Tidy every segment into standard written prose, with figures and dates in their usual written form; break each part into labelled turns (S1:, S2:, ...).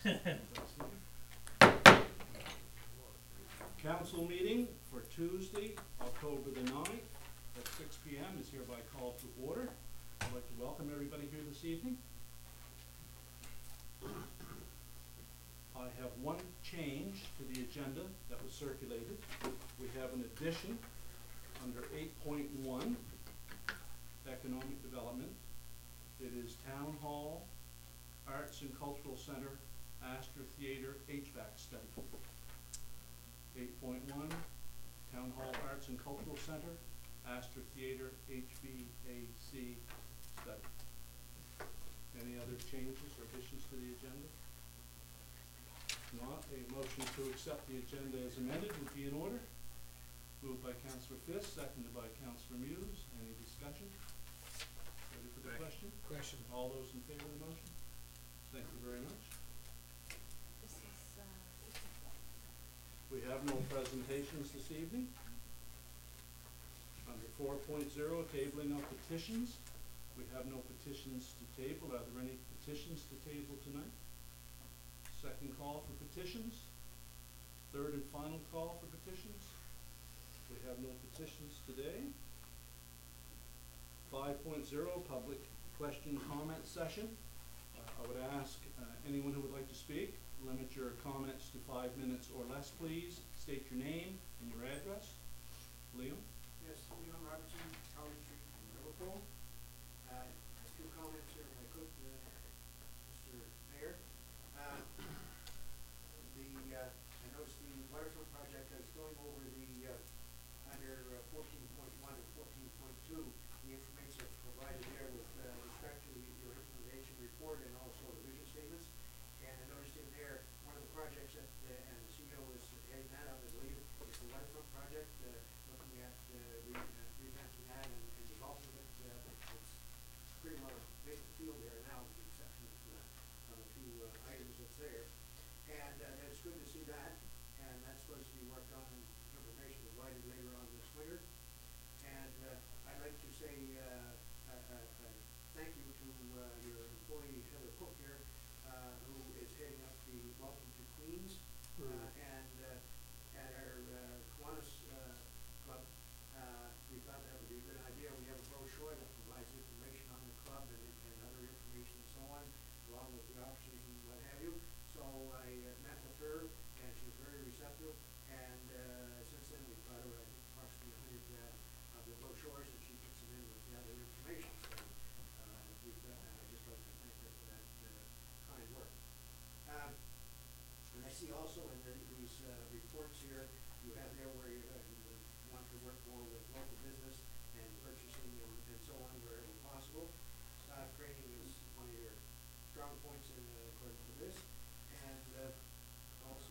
S1: Council meeting for Tuesday, October the 9th at 6 p.m. is hereby called to order. I'd like to welcome everybody here this evening. I have one change to the agenda that was circulated. We have an addition under 8.1, Economic Development. It is Town Hall, Arts and Cultural Center, Astor Theater HVAC study. 8.1, Town Hall, Arts and Cultural Center, Astor Theater HVAC study. Any other changes or additions to the agenda? If not, a motion to accept the agenda as amended would be in order. Moved by Councillor Fisk, seconded by Councillor Muse. Any discussion? Ready for the question?
S2: Question.
S1: All those in favor of the motion? Thank you very much. We have no presentations this evening. Under 4.0, tabling of petitions. We have no petitions to table. Are there any petitions to table tonight? Second call for petitions. Third and final call for petitions. We have no petitions today. 5.0, public question comment session. I would ask anyone who would like to speak, limit your comments to 5 minutes or less, please. State your name and your address. Liam?
S2: Yes, Leon Robertson, College Street in Liverpool. A few comments here, if I could, Mr. Mayor. I noticed the waterfront project is going over the, under 14.1 and 14.2, the information that's provided there with respect to your implementation report and also the vision statements. And I noticed in there, one of the projects that, and the CEO is heading that up, I believe, is the waterfront project, looking at revamping that and developing it. It's pretty well a big field there now, with the exception of a few items that's there. And it's good to see that, and that's supposed to be worked on and information provided later on this winter. And I'd like to say thank you to your employee Heather Cook here, who is heading up the Welcome to Queens, and at our Kiwanis Club. We thought that would be a good idea. We have a brochure that provides information on the club and other information and so on, along with the options and what have you. So I met with her, and she was very receptive. And since then, we've got her, I think, approximately 100 of the brochures, and she puts them in with the other information. So we've done that. I'd just like to thank her for that kind work. And I see also in these reports here, you have there where you want to work more with local business and purchasing and so on wherever possible. Staff training is one of your strong points in according to this. And also,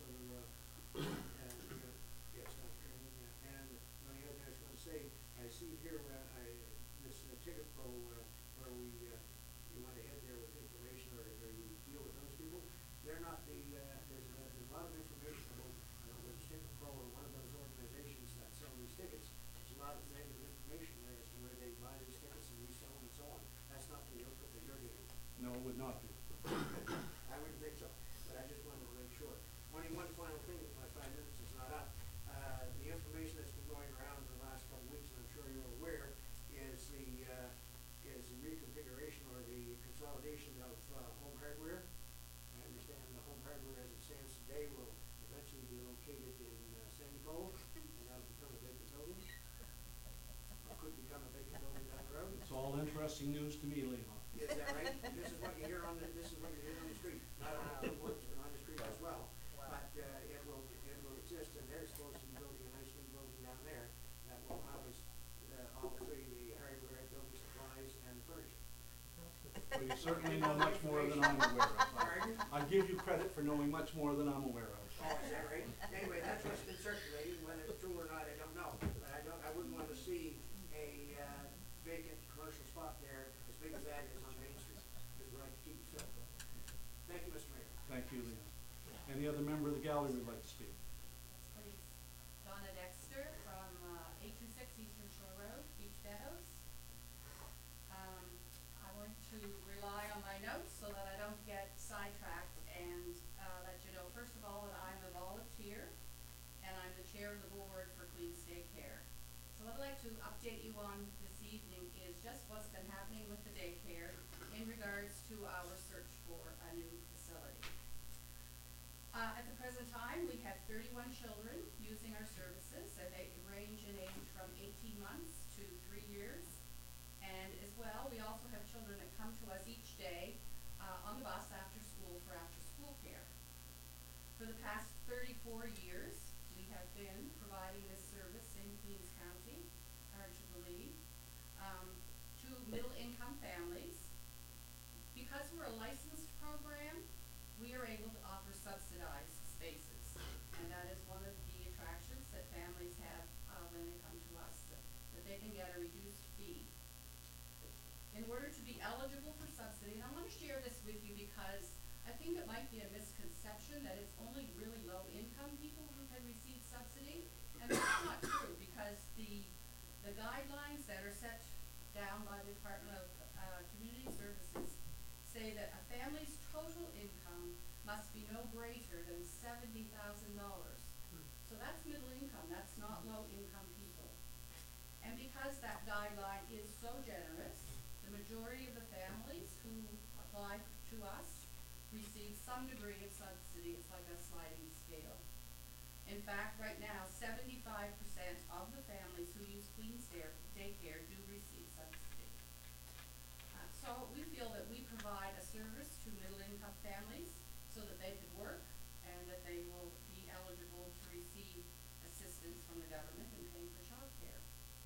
S2: yes, staff training. And the only other thing I was going to say, I see here this Ticket Pro where you went ahead there with information or you deal with those people. They're not there's a lot of information about, I don't know whether it's Ticket Pro or one of those organizations that sell these tickets. There's a lot of negative information there as to where they buy these tickets and resell them and so on. That's not the output that you're getting.
S1: No, it would not be.
S2: I wouldn't think so, but I just wanted to make sure. Only one final thing, if my 5 minutes is not up. The information that's been going around in the last couple of weeks, and I'm sure you're aware, is the reconfiguration or the consolidation of Home Hardware. I understand the Home Hardware as it stands today will eventually be located in Sandy Cove, and that'll become a vacant building. Or could become a vacant building down the road.
S1: It's all interesting news to me, Leon.
S2: Is that right? This is what you hear on the street, not on the woods, but on the street as well. Wow. But it will exist, and they're supposed to be building a nice new building down there that will house all three, the hardware, building supplies, and furniture.
S1: Well, you certainly know much more than I'm aware of. I give you credit for knowing much more than I'm aware of.
S2: Oh, is that right? Anyway, that's what's been circulating. Whether it's true or not, I don't know. But I wouldn't want to see a vacant commercial spot there as big as that is on Main Street. Because we'd like to keep it filled. Thank you, Mr. Mayor.
S1: Thank you, Leon. Any other member of the gallery would like to speak?
S3: Please. Donna Dexter from 826 Eastern Shore Road, Beach Meadows. I want to rely on my notes so that I don't get sidetracked and update you on this evening is just what's been happening with the daycare in regards to our search for a new facility. At the present time, we have 31 children using our services, and they range in age from 18 months to 3 years. And as well, we also have children that come to us each day on the bus after school for after-school care. For the past 34 years, we have been providing this service in Queens County, hard to believe, to middle-income families. Because we're a licensed program, we are able to offer subsidized spaces, and that is one of the attractions that families have when they come to us, that they can get a reduced fee. In order to be eligible for subsidy, and I want to share this with you because I think it might be a misconception that it's only really low-income people who can receive subsidy, and that's not true because the guidelines that are set down by the Department of Community Services say that a family's total income must be no greater than $70,000. So that's middle income, that's not low income people. And because that guideline is so generous, the majority of the families who apply to us receive some degree of subsidy. It's like a sliding scale. In fact, right now, 75% of the families who use Queens Daycare do receive subsidy. So we feel that we provide a service to middle-income families so that they can work and that they will be eligible to receive assistance from the government in paying for child care.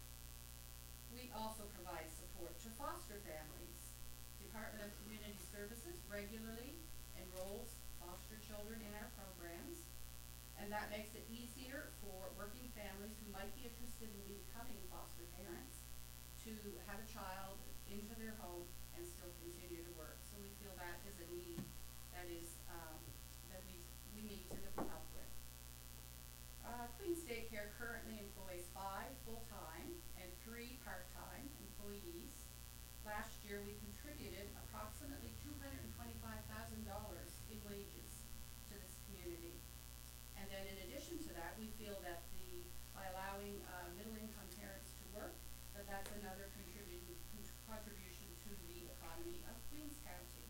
S3: We also provide support to foster families. Department of Community Services regularly enrolls foster children in our programs, and that makes it easier for working families who might be interested in becoming foster parents to have a child into their home and still continue to work. So we feel that is a need that is that we need to help with. Queens Daycare currently employs 5 full-time and 3 part-time employees. Last year we contributed approximately $225,000 in wages to this community. And then in addition to that, we feel that by allowing middle-income parents to work, that's another contribution to the economy of Queens County.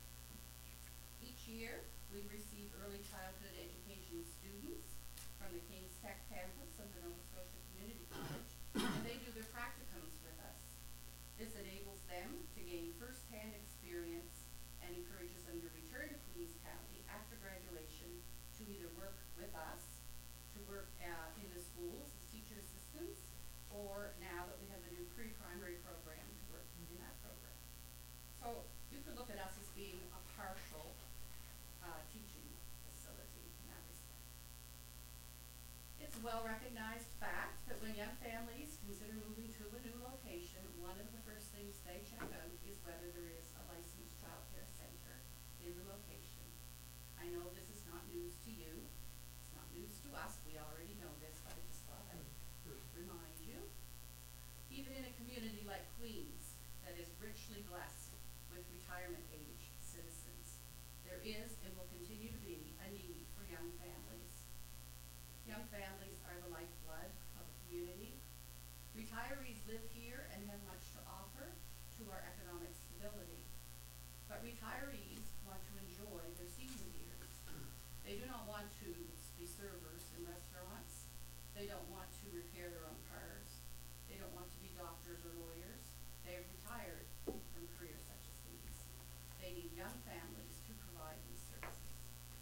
S3: Each year, we receive early childhood education students from the King's Tech campus of the Nova Scotia Community College, and they do their practicums with us. This enables them to gain first-hand experience and encourages them to return to Queens County after graduation to either work with us, to work in the schools as teacher assistants, or now that we have the new pre-primary program, to work in that program. So you could look at us as being a partial teaching facility in that respect. It's a well-recognized fact that when young families consider moving to a new location, one of the first things they check out is whether there is a licensed child care center in the location. I know this is not news to you. It's not news to us. We already know this, but I just thought I'd remind you. Even in a community like Queens that is richly blessed with retirement age citizens, there is and will continue to be a need for young families. Young families are the lifeblood of a community. Retirees live here and have much to offer to our economic stability. But retirees want to enjoy their senior years. They do not want to be servers in restaurants. They don't want to repair their own cars. They don't want to be doctors or lawyers. They have retired from careers such as these. They need young families to provide these services.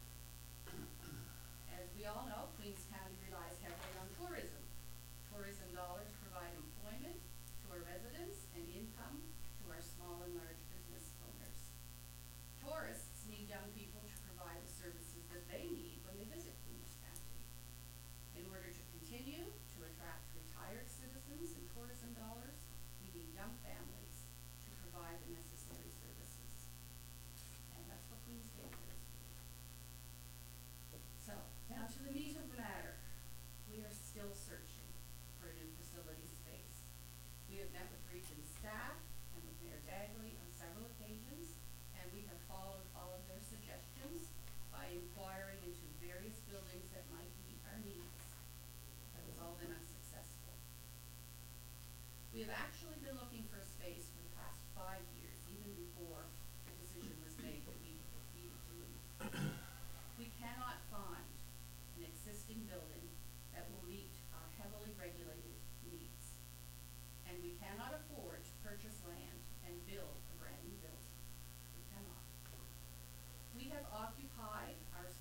S3: As we all know, Queens County relies heavily on tourism. Tourism dollars provide employment to our residents and income to our small and large business owners. Tourists need young people to provide the services that they need when they visit Queens County. In order to continue to attract retired citizens and tourism dollars, we need young families to provide the necessary services. And that's what Queens Daycare is. So, now to the meat of the matter. We are still searching for a new facility space. We have met with region staff and with Mayor Dagley on several occasions, and we have followed all of their suggestions by inquiring into various buildings that might meet our needs. That has all been unsuccessful.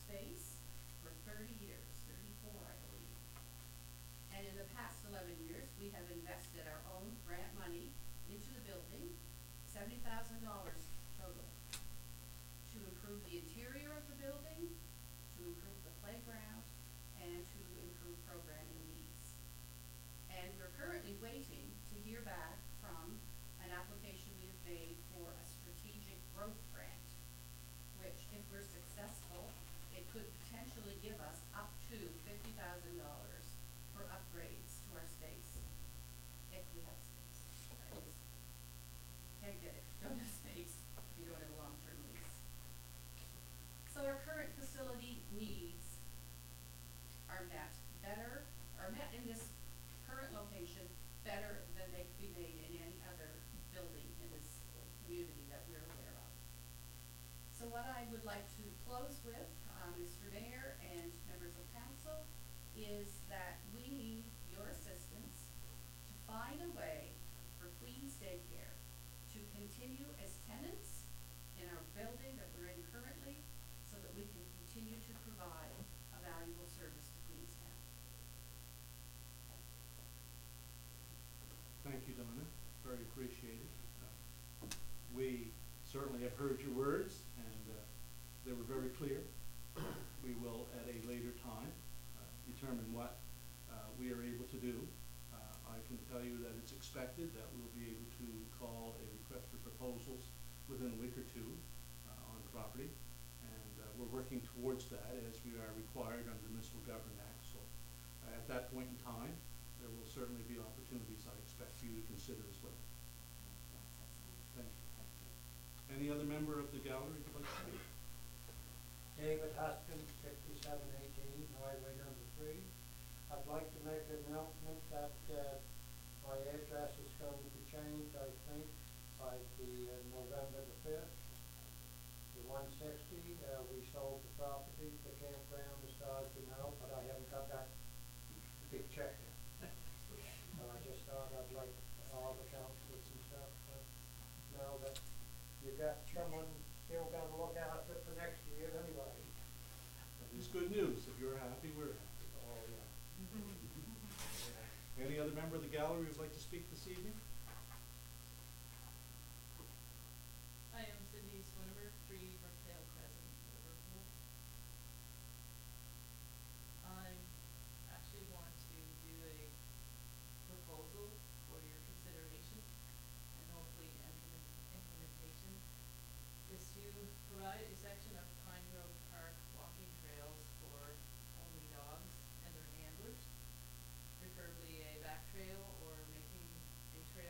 S3: space for 30 years, 34, I believe. And in the past 11 years, we have invested our own grant money into the building, $70,000 total, to improve the interior of the building, to improve the playground, and to improve programming needs. And we're currently waiting to hear back from an application we have made for a strategic growth grant, which, if we're successful, it could potentially give us up to $50,000 for upgrades to our space, if we have space. That is, can't get it, don't have space if you don't have a long-term lease. So our current facility needs are met in this current location better than they could be made in any other building in this community that we're aware of. So what I would like to close with, Mr. Mayor and members of council, is that we need your assistance to find a way for Queen's Daycare to continue as tenants in our building that we're in currently, so that we can continue to provide a valuable service to Queenstown.
S1: Thank you, Donna, very appreciated. We certainly have heard your words, and they were very clear. We will, at a later time, determine what we are able to do. I can tell you that it's expected that we'll be able to call a request for proposals within a week or two on property, and we're working towards that as we are required under the Municipal Government Act. So at that point in time, there will certainly be opportunities I expect for you to consider as well. Thank you. Any other member of the gallery would like to speak?
S4: David Hoskins, 5718, Highway number 3. I'd like to make an announcement that my address is going to change, I think, by the November the 5th. The 160, we sold the property, the campground, as far as we know, but I haven't got that big check yet. So I just thought I'd like all the councilors and stuff to know that you got someone still got to look out for next year anyway.
S1: That is good news. If you're happy, we're happy.
S4: Oh, yeah.
S1: Any other member of the gallery who would like to speak this evening?
S5: I am Cindy Swinburne, 3 Brookdale Crescent, Liverpool. I actually want to do a proposal for your consideration and hopefully implementation, is to provide a section of Pine Grove Park walking trails for only dogs and their handlers, preferably a back trail or making a trail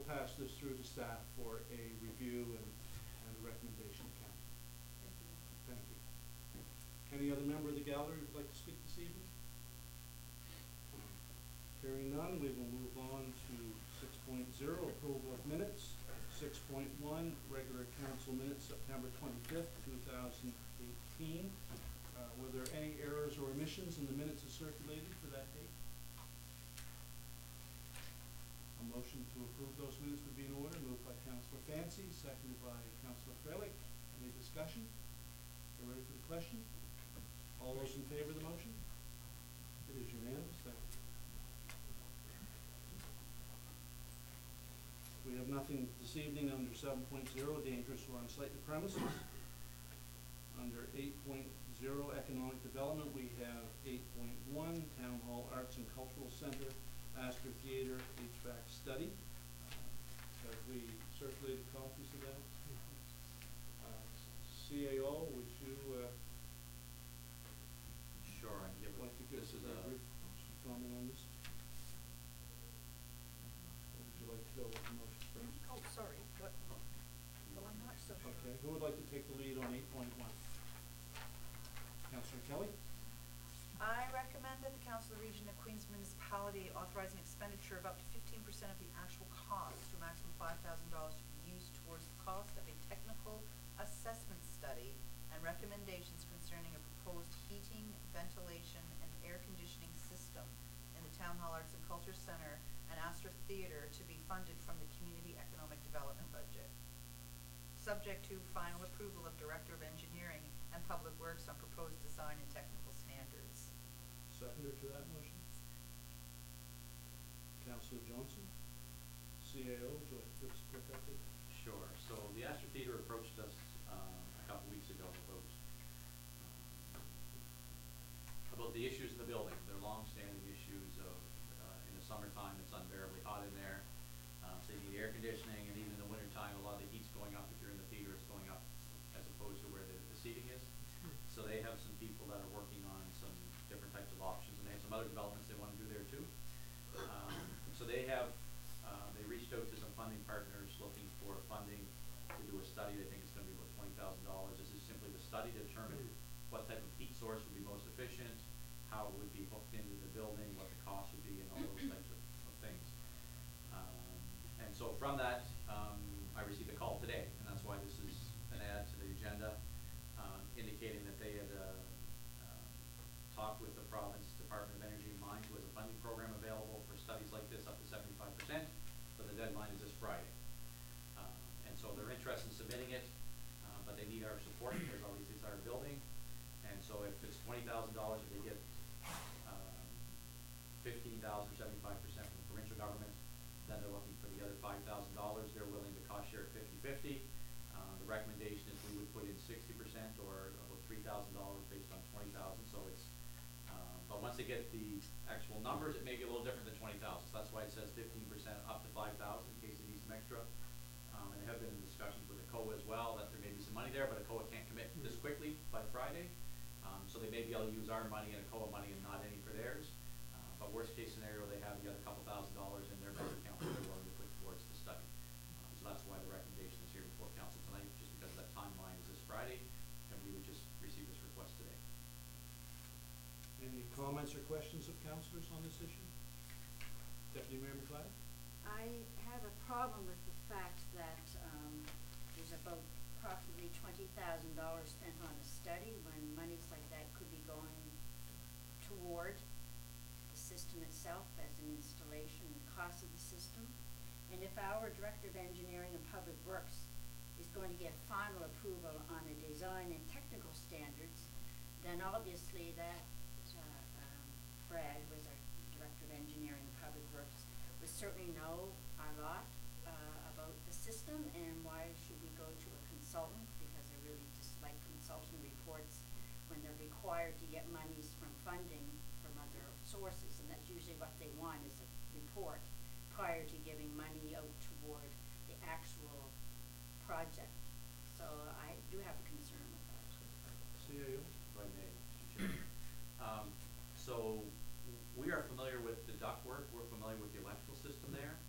S1: pass this through to staff for a review and a recommendation to council.
S5: Thank you.
S1: Thank you. Any other member of the gallery who'd like to speak this evening? Hearing none, we will move on to 6.0, approval of minutes. 6.1, regular council minutes, September 25th, 2018. Were there any errors or omissions in the minutes that circulated for that date? A motion to approve those minutes would be in order, moved by Councillor Fancy, seconded by Councillor Freilich. Any discussion? You ready for the question? All those in favor of the motion? It is unanimous, thank you. We have nothing this evening under 7.0, dangerous or unsightly premises. Under 8.0, economic development, we have 8.1, Town Hall Arts and Cultural Center, Astor Theater, HVAC study. Have we circulated copies of that? CAO, would you
S6: Sure, I can give
S1: like to give
S6: this
S1: us
S6: is
S1: a
S6: a,
S1: brief comment on this? Or would you like to go with the motion first?
S7: Oh, sorry, what, well, I'm not so sure.
S1: Okay, who would like to take the lead on 8.1? Councillor Kelly?
S7: I recommend that the Council of the Region of Queens Municipality authorize an expenditure of up to 15% of the actual cost, to a maximum of $5,000 to be used towards the cost of a technical assessment study and recommendations concerning a proposed heating, ventilation, and air conditioning system in the Town Hall Arts and Culture Center and Astor Theater to be funded from the Community Economic Development budget, subject to final approval of Director of Engineering and Public Works on proposed design and technical standards.
S1: Seconder to that motion? Councillor Johnson? CAO, would you like to give us a quick update?
S6: sure. So the Astor Theater approached us a couple weeks ago about the issues in the building. They're long-standing issues of, in the summertime, it's unbearably hot in there. So you need air conditioning, and even in the wintertime, a lot of the heat's going up. If you're in the theater, it's going up as opposed to where the seating is. So they have some people that are working on some different types of options, and they have some other developments they want to do there too. So they have, they reached out to some funding partners looking for funding to do a study. They think it's gonna be about $20,000. This is simply the study to determine what type of heat source would be most efficient, how it would be hooked into the building, what the cost would be, and all those types of things. And so from that, I received a call today, and that's why this is an add to the agenda, indicating that they had talked with the province Department of Energy and Mines, who has a funding program available for studies like this up to 75%, but the deadline is this Friday. And so they're interested in submitting it, but they need our support because obviously it's our building. And so if it's $20,000, if they get 15,000 or 75% from the provincial government, then they're looking for the other $5,000. They're willing to cost share 50-50. The recommendation is we would put in 60% or about $3,000 based on 20,000. So it's, but once they get the actual numbers, it may be a little different than 20,000. So that's why it says 15% up to 5,000 in case they need some extra. And they have been in discussions with ACOA as well that there may be some money there, but ACOA can't commit this quickly by Friday. So they may be able to use our money and ACOA money and not any for theirs. But worst case scenario, they have the other couple $1,000s in their bank account that they're willing to put towards the study. So that's why the recommendation is here before council tonight, just because that timeline is this Friday, and we would just receive this request today.
S1: Any comments or questions of councillors on this issue? Deputy Mayor McLeod?
S8: I have a problem with the fact that there's about approximately $20,000 spent on a study when monies like that could be going toward the system itself as an installation and cost of the system. And if our Director of Engineering and Public Works is going to get final approval on a design and technical standards, then obviously that Brad, who is our Director of Engineering and Public Works, would certainly know a lot about the system, and why should we go to a consultant, because I really dislike consultant reports when they're required to get monies from funding from other sources, and that's usually what they want, is a report prior to giving money out toward the actual project. So I do have a concern with that.
S1: CAO?
S6: If I may, Mr. Chairman. So we are familiar with the ductwork, we're familiar with the electrical system there, and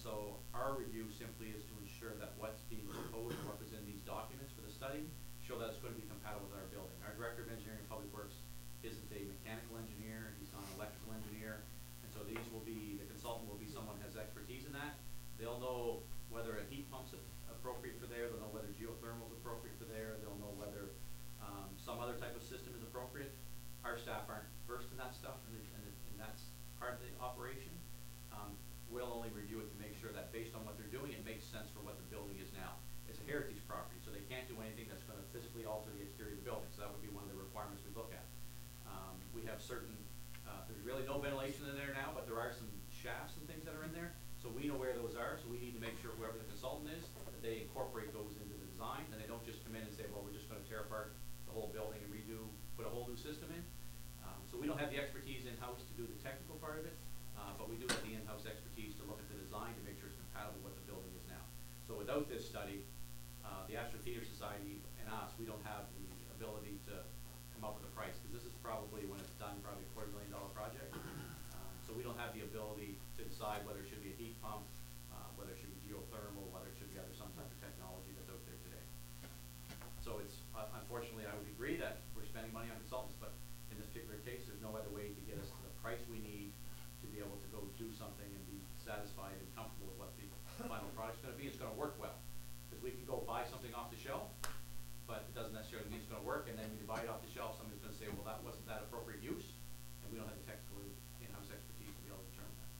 S6: so our review simply is to ensure that what's being proposed, what was in these documents for the study, show that it's going to be compatible with our building. Our Director of Engineering and Public Works isn't a mechanical engineer, he's not an electrical engineer, and so these will be, the consultant will be someone who has expertise in that. They'll know whether a heat pump's appropriate for there, they'll know whether geothermal is appropriate for there, they'll know whether some other type of system is appropriate. Our staff aren't versed in that stuff, and that's part of the operation. We'll only review it to make sure that based on what they're doing, it makes sense for what the building is now. It's a heritage property, so they can't do anything that's gonna physically alter the exterior of the building, so that would be one of the requirements we look at. We have certain, there's really no ventilation in there now, but there are some shafts and things that are in there, so we know where those are, so we need to make sure whoever the consultant is, that they incorporate those into the design, and they don't just come in and say, well, we're just gonna tear apart the whole building and redo, put a whole new system in. So we don't have the expertise in-house to do the technical part of it, but we do have the in-house expertise to look at the design to make sure it's compatible with what the building is now. So without this study, the Astor Theatre Society and us, we don't have the ability to come up with a price, because this is probably, when it's done, probably a $250,000 project. So we don't have the ability to decide whether it should be a heat pump, whether it should be geothermal, whether it should be other some type of technology that's out there today. So it's, unfortunately, I would agree that we're spending money on consultants, but in this particular case, there's no other way to get us to the price we need to be able to go do something and be satisfied and comfortable with what the final product's gonna be. It's gonna work well, because we can go buy something off the shelf, but it doesn't necessarily mean it's gonna work, and then when you buy it off the shelf, somebody's gonna say, well, that wasn't that appropriate use, and we don't have the technical in-house expertise to be able to determine that.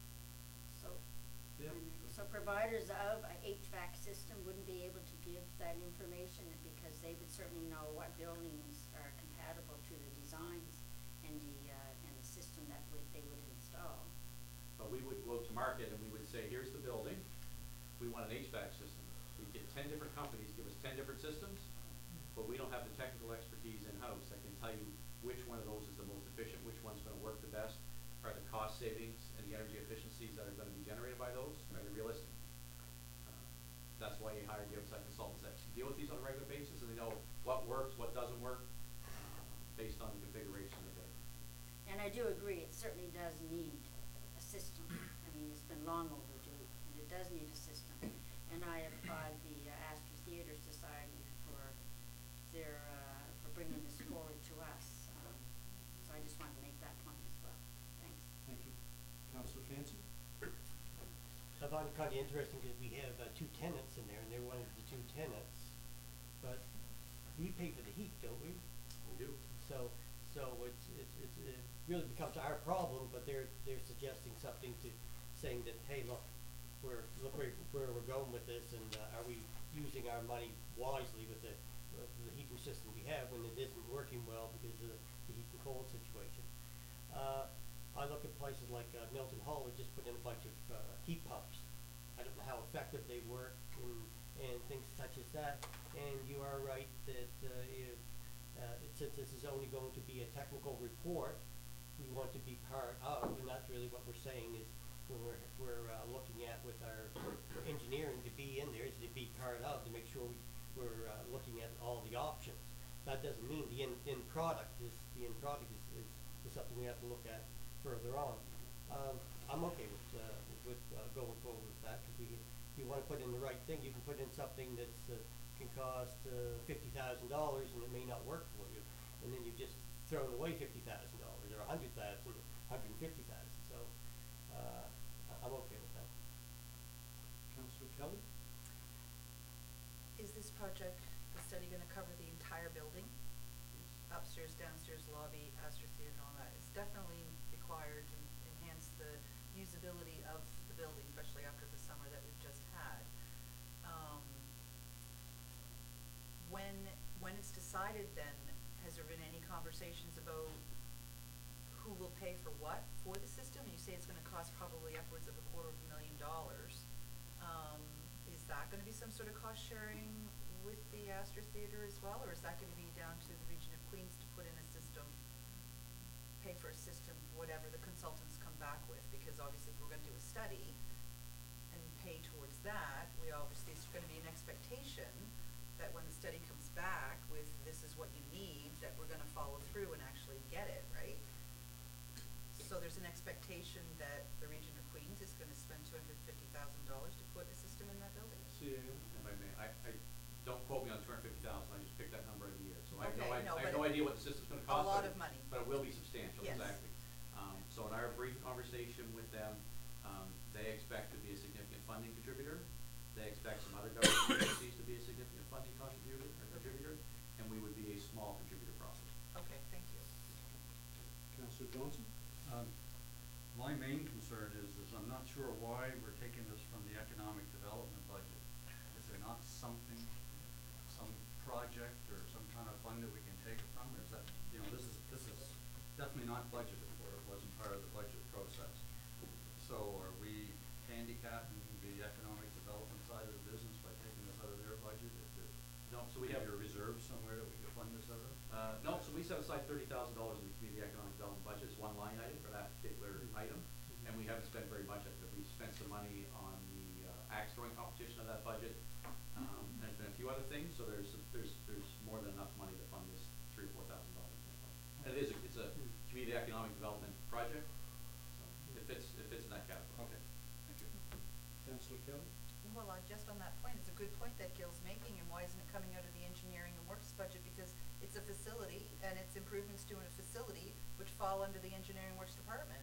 S8: So,
S1: Yeah.
S8: so providers of a HVAC system wouldn't be able to give that information because they would certainly know what buildings are compatible to the designs and the system that they would install.
S6: But we would go to market and we would say, here's the building, we want an HVAC system. We'd get 10 different companies, give us 10 different systems, but we don't have the technical expertise in-house that can tell you which one of those is the most efficient, which one's gonna work the best, are the cost savings and the energy efficiencies that are gonna be generated by those, are they realistic? That's why you hire the outside consultants that deal with these on a regular basis, and they know what works, what doesn't work, based on the configuration of the building.
S8: And I do agree, it certainly does need a system. I mean, it's been long overdue, and it does need a system. And I applaud the Astor Theatre Society for for bringing this forward to us. So I just wanted to make that point as well. Thanks.
S1: Thank you. Councillor Fancy?
S9: I find it kind of interesting because we have two tenants in there, and they're one of the two tenants, but we pay for the heat, don't we?
S6: We do.
S9: So it really becomes our problem, but they're suggesting something to, saying that, hey, look where we're going with this, and are we using our money wisely with the heating system we have when it isn't working well because of the heat and cold situation. I look at places like Milton Hall, we just put in a bunch of heat pumps. I don't know how effective they work and things such as that. And you are right that since this is only going to be a technical report, we want to be part of, and that's really what we're saying is when we're looking at with our engineering to be in there, is to be part of, to make sure we're looking at all the options. That doesn't mean the end product is something we have to look at further on. I'm okay with going forward with that, because if you want to put in the right thing, you can put in something that's can cost $50,000 and it may not work for you, and then you've just thrown away $50,000 or $100,000, $150,000. So I'm okay with that.
S1: Councillor Kelly?
S7: Is this project, the study, gonna cover the entire building? Upstairs, downstairs, lobby, Astor Theatre and all that? It's definitely required to enhance the usability of the building, especially after the summer that we've just had. When it's decided then, has there been any conversations about who will pay for what for the system? You say it's gonna cost probably upwards of $250,000. Is that gonna be some sort of cost sharing with the Astor Theatre as well, or is that gonna be down to the region of Queens to put in a system, pay for a system, whatever the consultants come back with? Because obviously if we're gonna do a study and pay towards that, we obviously, it's gonna be an expectation that when the study comes back with this is what you need, that we're gonna follow through and actually get it, right? So So there's an expectation that the Region of Queens is gonna spend $250,000 to put a system in that building?
S1: CAO?
S6: If I may, I don't quote me on 250,000, I just picked that number every year, so I have
S7: Okay, no,
S6: I have
S7: but
S6: no idea what the system's gonna
S7: a
S6: cost.
S7: lot
S6: but
S7: of money.
S6: But it will be substantial,
S7: Yes.
S6: exactly. So in our brief conversation with them, they expect to be a significant funding contributor. They expect some other government agencies to be a significant funding contributor, and we would be a small contributor probably.
S7: Okay, thank you.
S1: Councillor Johnson?
S10: My main concern is I'm not sure why we're taking this from the economic development budget. Is there not something, some project or some kind of fund that we can take it from, or is that, this is definitely not budgeted for, it wasn't part of the budget process. So are we handicapping the economic development side of the business by taking this out of their budget?
S6: No, so we have.
S10: Is there a reserve somewhere that we could fund this out of?
S6: No, so we set aside $30,000 in the community economic development budget, it's one line item for that particular item, and we haven't spent very much of it. We've spent some money on the axe throwing competition of that budget, and there's been a few other things, so there's more than enough money to fund this $3,000 or $4,000 in that budget. And it's a community economic development project, so it fits in that category.
S10: Okay, thank you.
S1: Councillor Kelly?
S7: Well, just on that point, it's a good point that Gil's making, and why isn't it coming out of the engineering and works budget? Because it's a facility, and it's improvements to a facility which fall under the engineering works department.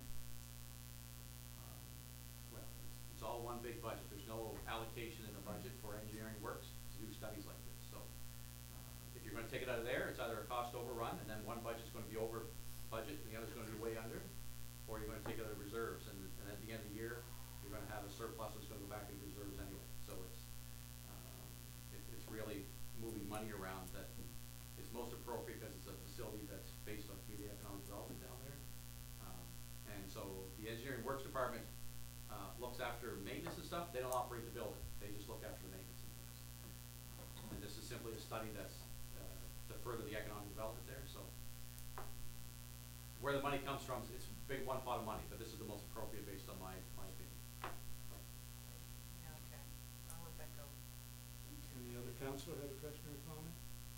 S6: Well, it's all one big budget, there's no allocation in the budget for engineering works to do studies like this, so. If you're gonna take it out of there, it's either a cost overrun, and then one budget's gonna be over budget, and the other's gonna be way under, or you're gonna take it out of reserves, and at the end of the year, you're gonna have a surplus that's gonna go back into reserves anyway, so it's really moving money around that it's most appropriate because it's a facility that's based on community economic development down there. And so the engineering works department looks after maintenance and stuff, they don't operate the building, they just look after the maintenance and things. And this is simply a study that's to further the economic development there, so. Where the money comes from, it's a big one pot of money, but this is the most appropriate based on my opinion. So.
S7: Yeah, okay, I'll let that go.
S1: Any other councillor have a question or comment?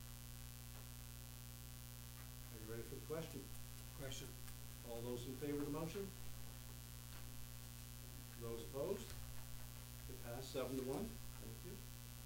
S1: Are you ready for the question?
S2: Question.
S1: All those in favor of the motion? Those opposed? It passed 7-1. Thank you.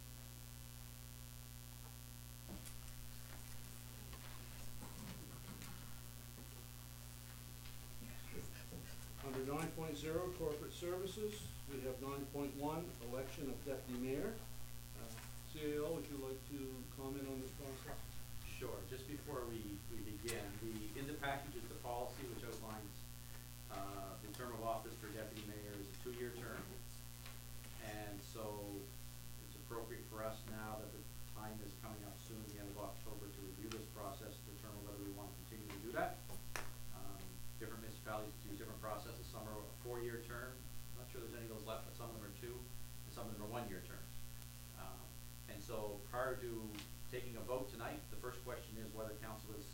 S1: Under 9.0 corporate services, we have 9.1 election of deputy mayor. CAO, would you like to comment on this process?
S6: Sure, just before we begin, in the package is the policy which outlines the term of office for deputy mayor is a 2-year term. And so it's appropriate for us now that the time is coming up soon, the end of October, to review this process to determine whether we want to continue to do that. Different municipalities use different processes. Some are a 4-year term. I'm not sure there's any of those left, but some of them are 2, and some of them are 1-year terms. And so prior to taking a vote tonight, the first question is whether council is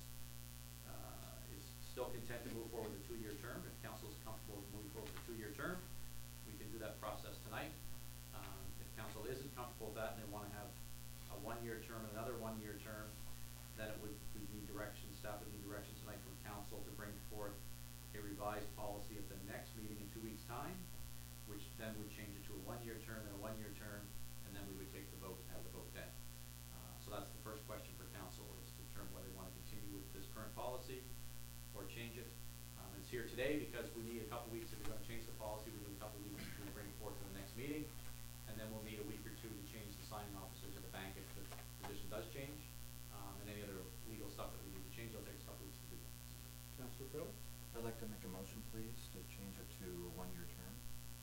S6: still content to move forward with a 2-year term. If council is comfortable with moving forward with a 2-year term, we can do that process tonight. If council isn't comfortable with that and they want to have a 1-year term and another 1-year term, then it would need direction, staff would need direction tonight from council to bring forth a revised policy at the next meeting in 2 weeks' time, which then would change it to a 1-year term and a 1-year term, and then we would take the vote and have the vote then. So that's the first question for council, is to determine whether they want to continue with this current policy or change it. It's here today because we need a couple weeks, if we're going to change the policy, we need a couple weeks to bring it forth to the next meeting, and then we'll need a week or 2 to change the signing officers at the bank if the position does change, and any other legal stuff that we need to change, it'll take us a couple weeks to do that.
S1: Councillor Crowley?
S11: I'd like to make a motion, please, to change it to a 1-year term.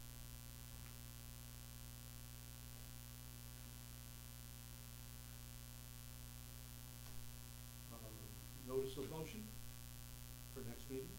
S1: Notice of motion for next meeting?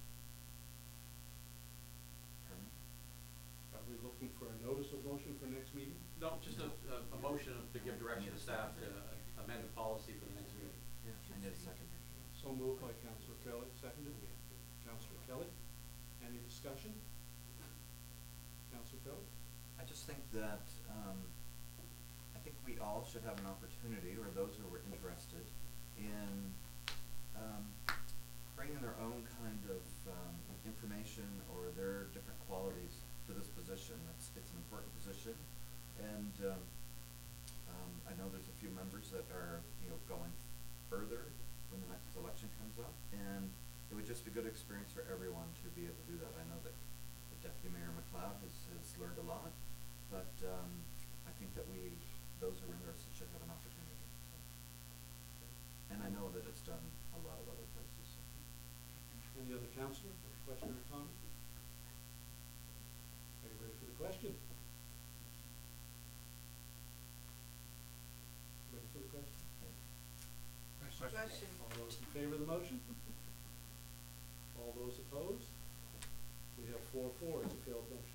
S11: Pardon me?
S1: Are we looking for a notice of motion for next meeting?
S6: No, just a motion to give direction to staff to amend the policy for the next meeting.
S11: Yeah, I need a second.
S1: So moved by Councillor Kelly, seconded. Councillor Kelly, any discussion? Councillor Kelly?
S11: I just think that, I think we all should have an opportunity, or those who are interested, in bringing their own kind of, information or their different qualities to this position. It's an important position, and, I know there's a few members that are, going further when the next election comes up, and it would just be good experience for everyone to be able to do that. I know that Deputy Mayor McLeod has learned a lot, but, I think that those who are interested should have an opportunity, so. And I know that it's done a lot of other places, so.
S1: Any other counselor, question or comment? Are you ready for the question? Ready for the question?
S7: Question.
S1: All those in favor of the motion? All those opposed? We have 4-4, it's a failed motion.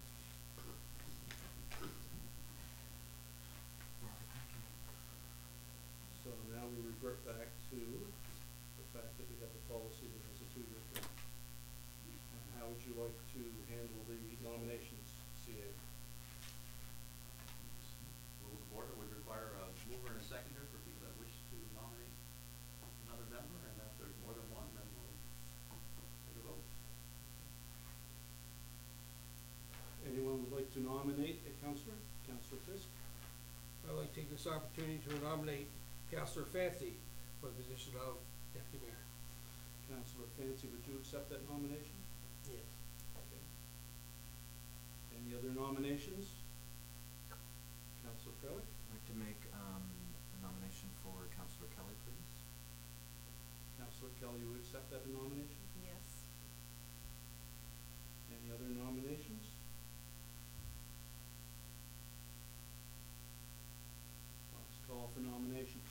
S1: So now we revert back to the fact that we have a policy that has a 2-year term. And how would you like to handle the nominations, CA?
S6: Rules of order would require a mover and a seconder for people that wish to nominate another member, and if there's more than one, then we'll take a vote.
S1: Anyone would like to nominate a counselor? Counselor Fisk?
S12: I'd like to take this opportunity to nominate Counselor Fancy for the position of Deputy Mayor.
S1: Counselor Fancy, would you accept that nomination?
S9: Yes.
S1: Okay. Any other nominations? Counselor Kelly?
S11: I'd like to make, a nomination for Councillor Kelly, please.
S1: Counselor Kelly, you would accept that nomination?
S7: Yes.
S1: Any other nominations? Let's call for nominations.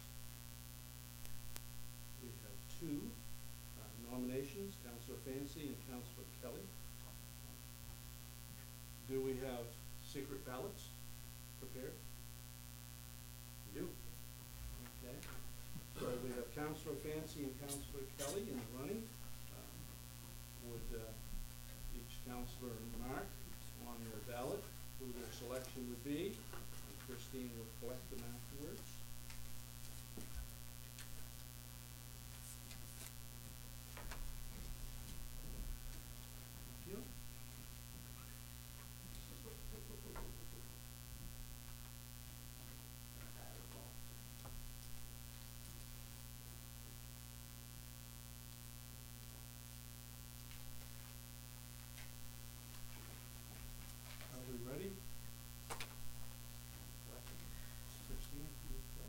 S1: We have 2 nominations, Counselor Fancy and Counselor Kelly. Do we have secret ballots prepared?
S6: We do.
S1: Okay. So we have Counselor Fancy and Counselor Kelly in the running. Would each counselor mark on their ballot who their selection would be? And Christine will collect them afterwards. Thank you. Are we ready? Christine, you go.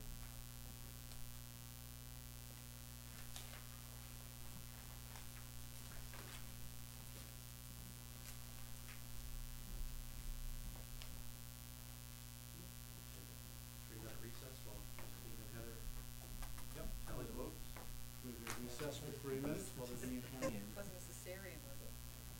S6: Three-minute recess while Christine and Heather
S1: Yep.
S6: tally the votes.
S1: We will recess for 3 minutes while they're being counted.
S7: Wasn't necessary, was it?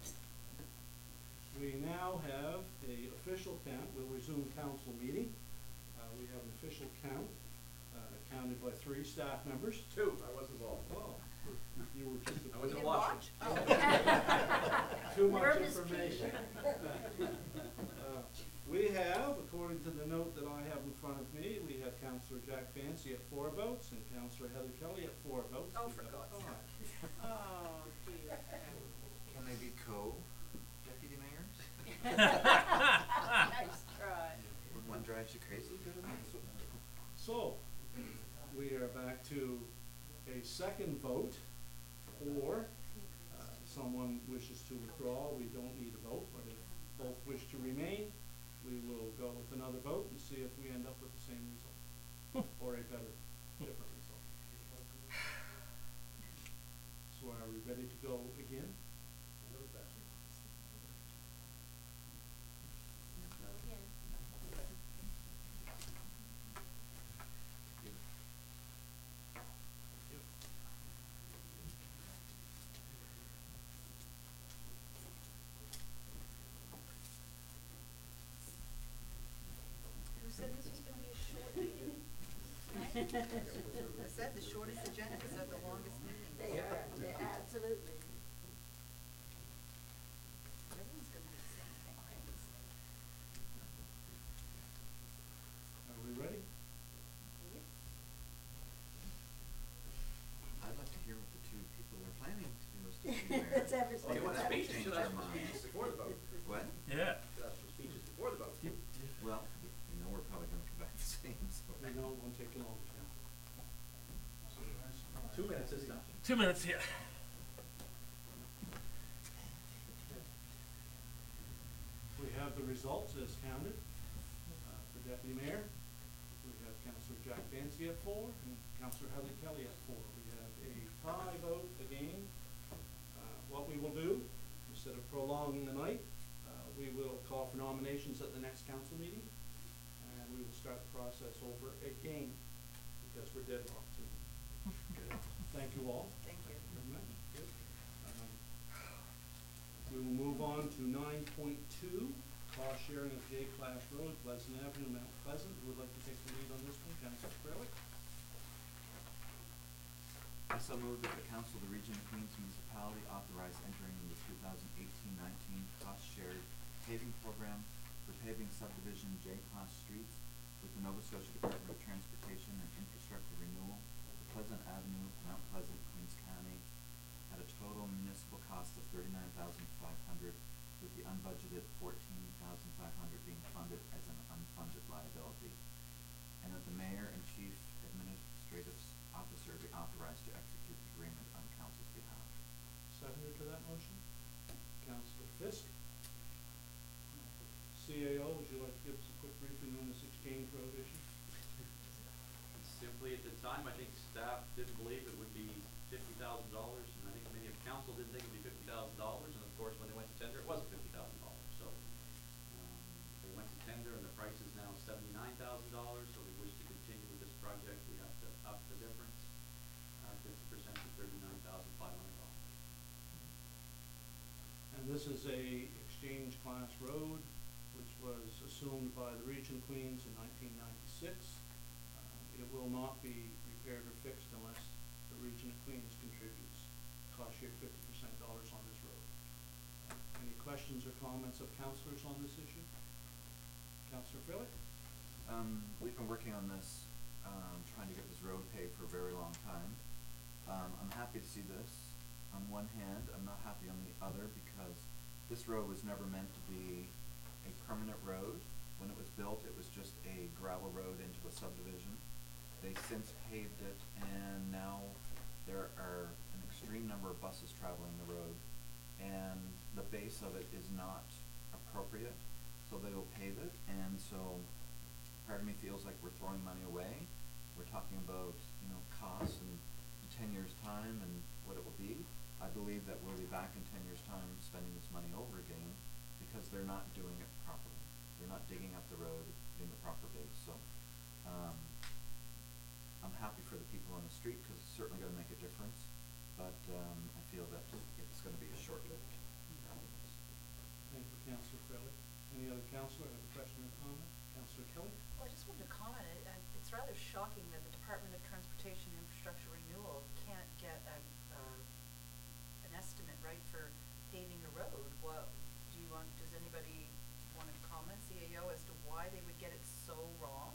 S1: We now have a official count. We'll resume council meeting. We have an official count, counted by 3 staff members.
S6: 2, I was involved.
S1: Oh, you were just.
S6: I was in
S7: Didn't
S6: Washington.
S7: watch?
S1: Too much
S8: Nervous
S1: information. We have, according to the note that I have in front of me, we have Councillor Jack Fancy at 4 votes and Councillor Heather Kelly at 4 votes.
S7: Oh,
S1: We
S7: for
S1: have
S7: God's
S1: a tie.
S7: sake. Oh, dear.
S11: Can they be co-deputy mayors?
S7: Nice try.
S11: When one drives you crazy, go to the next one.
S1: So, we are back to a second vote, or someone wishes to withdraw, we don't need a vote, but if both wish to remain, we will go with another vote and see if we end up with the same result, or a better, different result. So are we ready to go again?
S7: Who said this was gonna be a short meeting? I said the shortest agendas are the longest meetings.
S8: They are, absolutely.
S7: Everyone's gonna do the same thing, right?
S1: Are we ready?
S11: I'd like to hear what the 2 people are planning
S6: 2 minutes this time.
S12: 2 minutes, yeah.
S1: We have the results as counted. For Deputy Mayor, we have Councillor Jack Dancy at 4 and Councillor Heather Kelly at 4. We have a tie vote again. What we will do, instead of prolonging the night, we will call for nominations at the next council meeting, and we will start the process over again, because we're deadlocked. Thank you all.
S7: Thank you.
S1: Very much. Good. We will move on to 9.2, cost sharing of J-Class Road, Pleasant Avenue, Mount Pleasant. Who would like to take the lead on this one? Councillor Freilich?
S11: I so move that the Council of the Region of Queens Municipality authorize entering into 2018-19 cost-shared paving program for paving subdivision J-Class streets with the Nova Scotia Department of Transportation and Infrastructure Renewal for Pleasant Avenue, Mount Pleasant, Queens County, at a total municipal cost of $39,500, with the unbudgeted $14,500 being funded as an unfunded liability, and that the Mayor and Chief Administrative Officer be authorized to execute the agreement on Council's behalf.
S1: Seconder to that motion? Councillor Fisk? CAO, would you like to give us a quick briefing on this Exchange Road issue?
S6: Simply, at the time, I think staff didn't believe it would be $50,000, and I think many of council didn't think it'd be $50,000, and of course, when they went to tender, it wasn't $50,000. So, they went to tender, and the price is now $79,000, so we wish to continue with this project, we have to up the difference, 50% to $39,500.
S1: And this is a exchange class road, which was assumed by the Region of Queens in 1996. It will not be repaired or fixed unless the Region of Queens contributes. Cost share 50% on this road. Any questions or comments of councillors on this issue? Councillor Freilich?
S11: We've been working on this, trying to get this road paved for a very long time. I'm happy to see this on one hand. I'm not happy on the other, because this road was never meant to be a permanent road. When it was built, it was just a gravel road into a subdivision. They since paved it, and now there are an extreme number of buses traveling the road, and the base of it is not appropriate, so they will pave it. And so part of me feels like we're throwing money away. We're talking about, costs and in 10 years' time and what it will be. I believe that we'll be back in 10 years' time spending this money over again, because they're not doing it properly. They're not digging up the road in the proper base. So I'm happy for the people on the street, because it's certainly going to make a difference, but I feel that it's going to be a short-lived happiness.
S1: Thank you, Councillor Freilich. Any other councillor have a question or comment? Councillor Kelly?
S7: Well, I just wanted to comment, it's rather shocking that the Department of Transportation and Infrastructure Renewal can't get an estimate right for paving a road. Does anybody want to comment, CAO, as to why they would get it so wrong?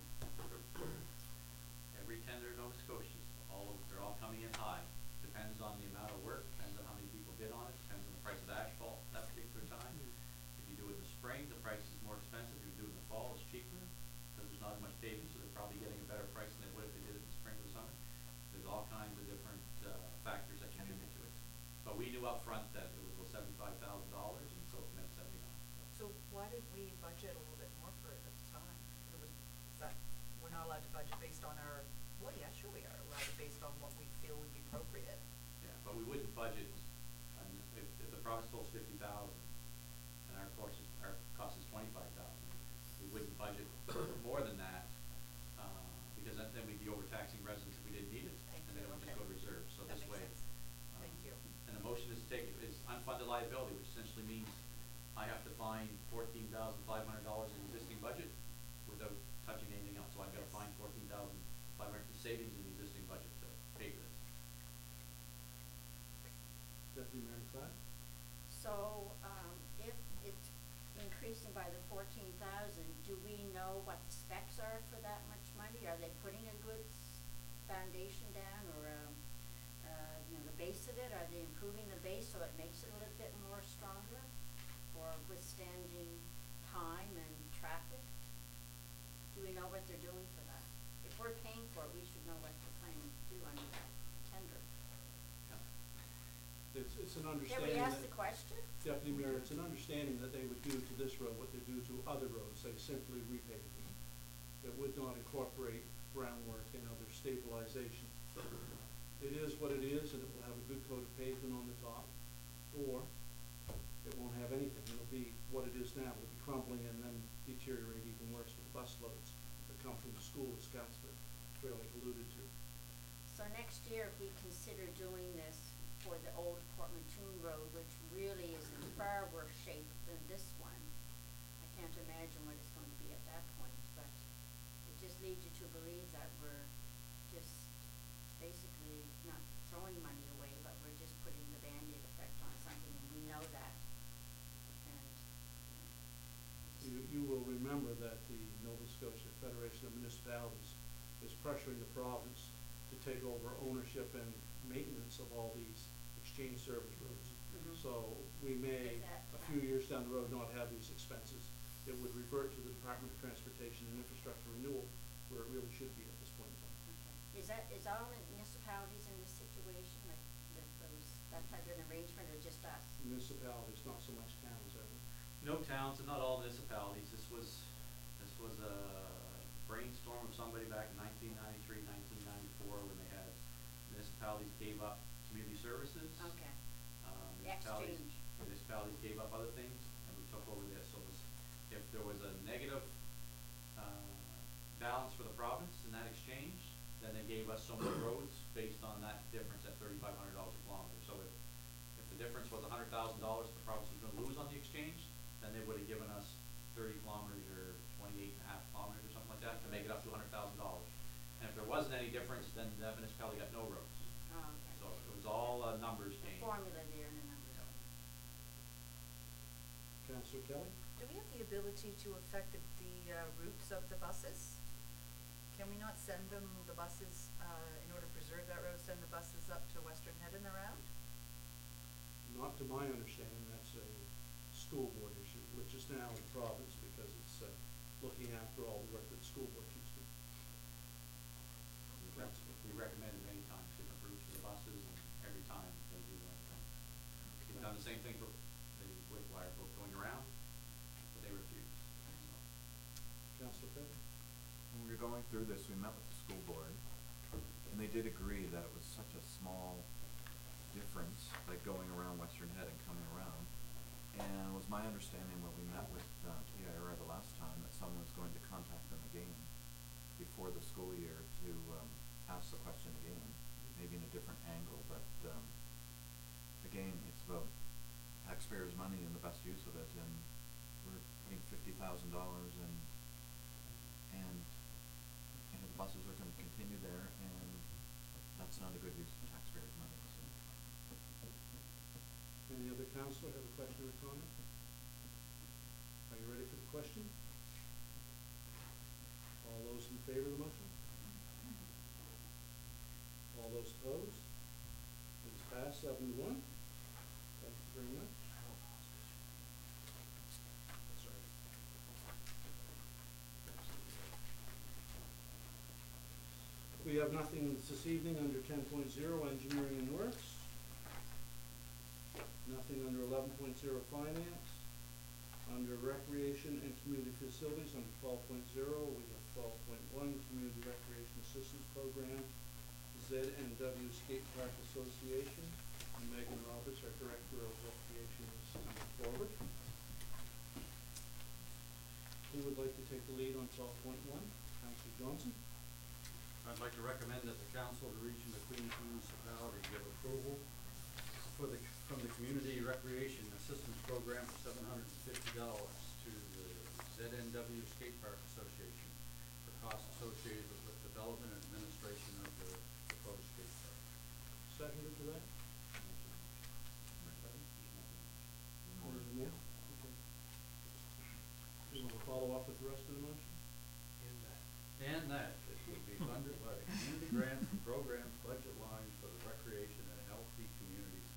S6: Every tender in Nova Scotia, they're all coming in high. Depends on the amount of work, depends on how many people bid on it, depends on the price of asphalt at that particular time. If you do it in the spring, the price is more expensive. If you do it in the fall, it's cheaper, because there's not as much paving, so they're probably getting a better price than they would if they did it in the spring or the summer. There's all kinds of different factors that contribute to it. But we knew up front that it was $75,000, and so it meant 79.
S7: So why didn't we budget a little bit more for it at the time? We're not allowed to budget based on our, well, yeah, sure we are allowed to based on what we feel would be appropriate.
S6: Yeah, but we wouldn't budget, if the province holds 50,000, and our cost is 25,000, we wouldn't budget more than that, because then we'd be overtaxing residents if we didn't need it,
S7: Thank
S6: and then it
S7: you,
S6: would
S7: okay.
S6: just go to reserve. So
S7: That
S6: this
S7: makes
S6: way,
S7: sense. Thank you.
S6: and the motion is unfunded liability, which essentially means I have to find $14,500 in existing budget without touching anything else. So I've got to find $14,500 in savings in the existing budget to pay for this.
S1: Deputy Mayor Clyde?
S8: So, if it's increasing by the 14,000, do we know what the specs are for that much money? Are they putting a good foundation down, or, the base of it? Are they improving the base so it makes it a little bit more stronger for withstanding time and traffic? Do we know what they're doing for that? If we're paying for it, we should know what they're planning to do under that tender.
S1: It's an
S8: Can
S1: understanding
S8: we ask
S1: that,
S8: the question?
S1: Deputy Mayor, it's an understanding that they would do to this road what they do to other roads, they simply repave them. It would not incorporate groundwork and other stabilization. It is what it is, and it will have a good coat of pavement on the top, or it won't have anything. It'll be what it is now. It'll be crumbling and then deteriorate even worse with bus loads that come from the school that Scott's clearly alluded to.
S8: So next year, if we consider doing this for the old Port Mattoon Road, which really is in far worse shape than this one, I can't imagine what it's going to be at that point, but it just leads you to believe that we're just basically not throwing money away, but we're just putting the Band-Aid effect on something, and we know that. And
S1: You will remember that the Nova Scotia Federation of Municipalities is pressuring the province to take over ownership and maintenance of all these exchange service roads.
S8: Mhm.
S1: So we may,
S8: Is that-
S1: a few years down the road, not have these expenses. It would revert to the Department of Transportation and Infrastructure Renewal, where it really should be at this point in time.
S8: okay. Is all the municipalities in this situation, like that type of an arrangement, or just us?
S1: Municipalities, not so much towns, are they?
S6: No towns and not all municipalities. This was a brainstorm of somebody back in 1993, 1994, when they had municipalities gave up community services.
S8: Okay. The
S6: Municipalities,
S8: exchange.
S6: municipalities gave up other things, and we took over this. So if there was a negative balance for the province in that exchange, then they gave us so many roads based on that difference at $3,500 a kilometer. So if the difference was $100,000 the province was gonna lose on the exchange, then they would have given us 30 kilometers or 28.5 kilometers or something like that to make it up to $100,000. And if there wasn't any difference, then that municipality got no roads.
S8: Oh, okay.
S6: So it was all a numbers
S8: The
S6: game.
S8: formula there and the numbers.
S6: Yeah.
S1: Councillor Kelly?
S7: Do we have the ability to affect the routes of the buses? Can we not send them, the buses, in order to preserve that road, send the buses up to Western Head and around?
S1: Not to my understanding, that's a school board issue, which is now the province, because it's looking after all the work that the school board keeps doing.
S6: We recommended many times different routes for the buses, and every time they do one thing. We've done the same thing for the Wickwire boat going around, but they refused.
S1: Councillor Kelly?
S11: When we were going through this, we met with the school board, and they did agree that it was such a small difference, like going around Western Head and coming around. And it was my understanding when we met with TIRA the last time that someone was going to contact them again before the school year to ask the question again, maybe in a different angle, but again, it's about taxpayers' money and the best use of it, and we're paying $50,000 and the buses are gonna continue there, and that's not a good use of taxpayers' money, so.
S1: Any other councillor have a question or comment? Are you ready for the question? All those in favor of the motion? All those opposed? It is passed 7-1. Thank you very much. Sorry. We have nothing this evening under 10.0, engineering and works. Nothing under 11.0, finance. Under recreation and community facilities, under 12.0, we have 12.1, community recreation assistance program, ZNW Skate Park Association, and Megan Roberts, our director of recreation, is coming forward. Who would like to take the lead on 12.1? Councillor Johnson?
S10: I'd like to recommend that the council of the region of Queens Municipality give approval for from the Community Recreation Assistance Program for $750 to the ZNW Skate Park Association for costs associated with development and administration of the proposed skate park.
S1: Seconder to that? Or is it more? Okay. Do you want to follow up with the rest of the motion?
S10: And that it will be funded by the community grants and programs budget lines for the recreation and healthy communities.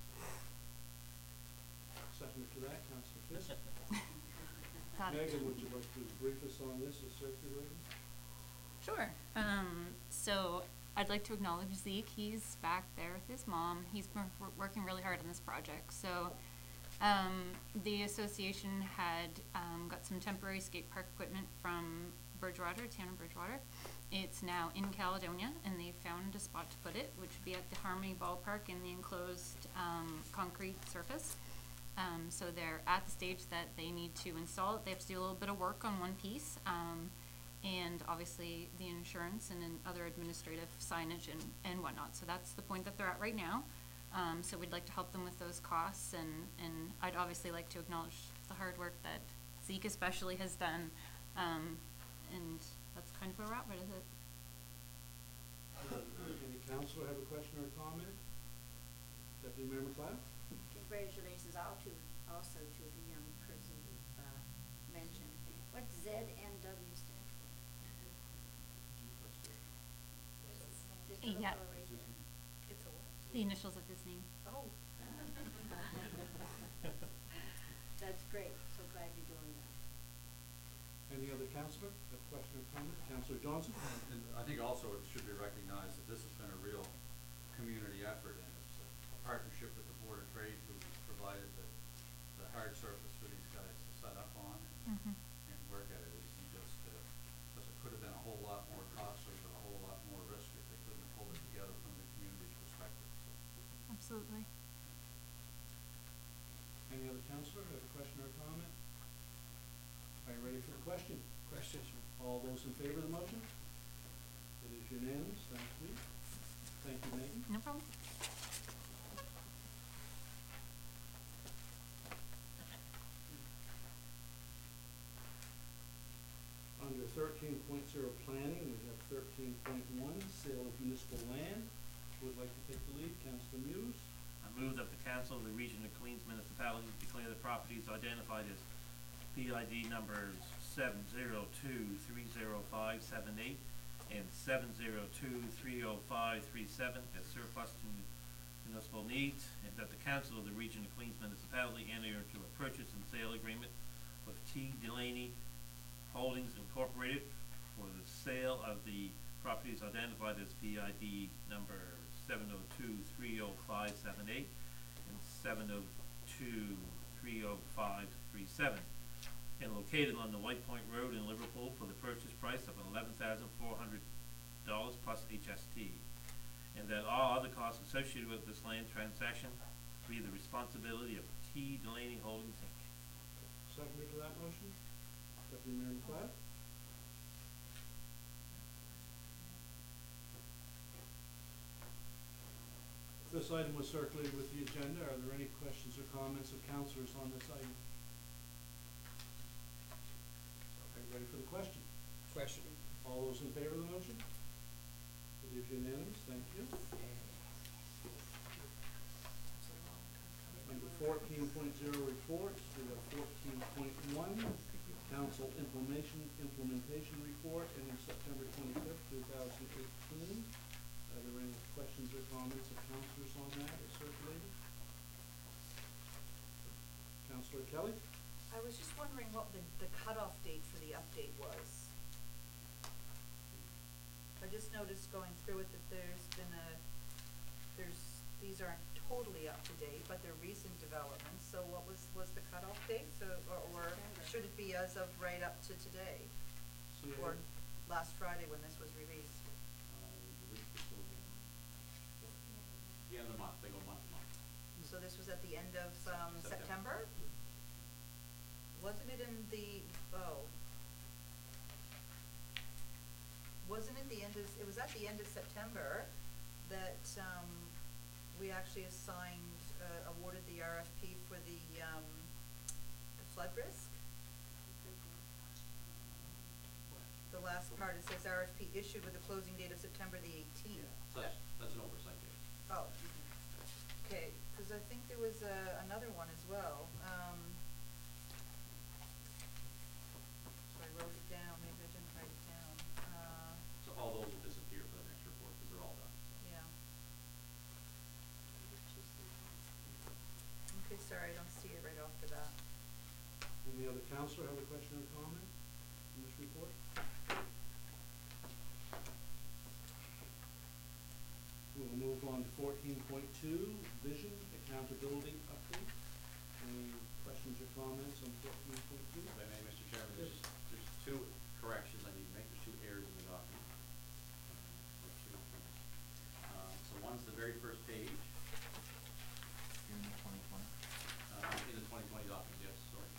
S1: Seconder to that, Councillor Fisk. Megan, would you like to brief us on this as circulating?
S13: Sure. So I'd like to acknowledge Zeke. He's back there with his mom. He's been working really hard on this project. So the association had got some temporary skate park equipment from Bridgewater, town of Bridgewater. It's now in Caledonia, and they found a spot to put it, which would be at the Harmony Ballpark in the enclosed concrete surface. So they're at the stage that they need to install it. They have to do a little bit of work on one piece, and obviously the insurance and then other administrative signage and whatnot. So that's the point that they're at right now. So we'd like to help them with those costs, and I'd obviously like to acknowledge the hard work that Zeke especially has done, and that's kind of where we're at with it.
S1: Any counselor have a question or a comment? Deputy Mayor McLeod?
S8: Congratulations also to the young person who mentioned. What does ZNW stand for? Digital
S13: Yeah.
S8: Operation.
S7: It's a what?
S13: The initials of his name.
S7: Oh.
S8: That's great, so glad you're doing that.
S1: Any other counselor have a question or comment? Councillor Johnson?
S10: And I think also it should be recognized that this has been a real community effort, and it's a partnership with the Board of Trade, who provided the hard surface for these guys to set up on and work at it. It isn't just, because it could have been a whole lot more costly, but a whole lot more risk if they couldn't have pulled it together from the community's perspective, so.
S13: Absolutely.
S1: Any other counselor have a question or a comment? Are you ready for the question?
S12: Question, sir.
S1: All those in favor of the motion? It is unanimous, thank you. Thank you, Megan.
S13: No problem.
S1: Under 13.0 planning, we have 13.1 sale of municipal land. Who would like to take the lead? Councillor Muse.
S14: I move that the Council of the Region of Queens Municipalities declare the properties identified as PID numbers 702-30578 and 702-30537 as surplus to municipal needs, and that the Council of the Region of Queens Municipality enter into a purchase and sale agreement with T. Delaney Holdings Incorporated for the sale of the properties identified as PID number 702-30578 and 702-30537, and located on the White Point Road in Liverpool for the purchase price of $11,400 plus HST, and that all other costs associated with this land transaction be the responsibility of T. Delaney Holdings, Inc.
S1: Seconder to that motion? Deputy Mayor McLeod? This item was circulated with the agenda. Are there any questions or comments of councillors on this item? Are you ready for the question?
S12: Question.
S1: All those in favor of the motion? It is unanimous, thank you. Under 14.0 reports, we have 14.1, Council Implementation Report ending September 25th, 2018. Are there any questions or comments of councillors on that as circulated? Councillor Kelly?
S7: I was just wondering what the cutoff date for the update was. I just noticed going through it that these aren't totally up to date, but they're recent developments, so what was the cutoff date, so, or should it be as of right up to today? Or last Friday when this was released?
S6: The end of the month, they go month to month.
S7: So this was at the end of, September? Wasn't it in the, wasn't it the end of, it was at the end of September that, we actually assigned, awarded the RFP for the flood risk? The last part, it says RFP issued with the closing date of September the 18th.
S6: So that's an oversight case.
S7: Oh, okay, cause I think there was, another one as well, so I wrote it down, maybe I didn't write it down,
S6: So all those will disappear for the next report, because they're all done.
S7: yeah. Okay, sorry, I don't see it right off the bat.
S1: Any other councillor have a question or comment on this report? On to 14.2, vision accountability update. Any questions or comments on 14.2?
S6: If I may, Mr. Chairman, there's two corrections I need to make, there's two errors in the document. Or two things. So one's the very first page,
S11: In the 2020.
S6: in the 2020 document, yes, sorry.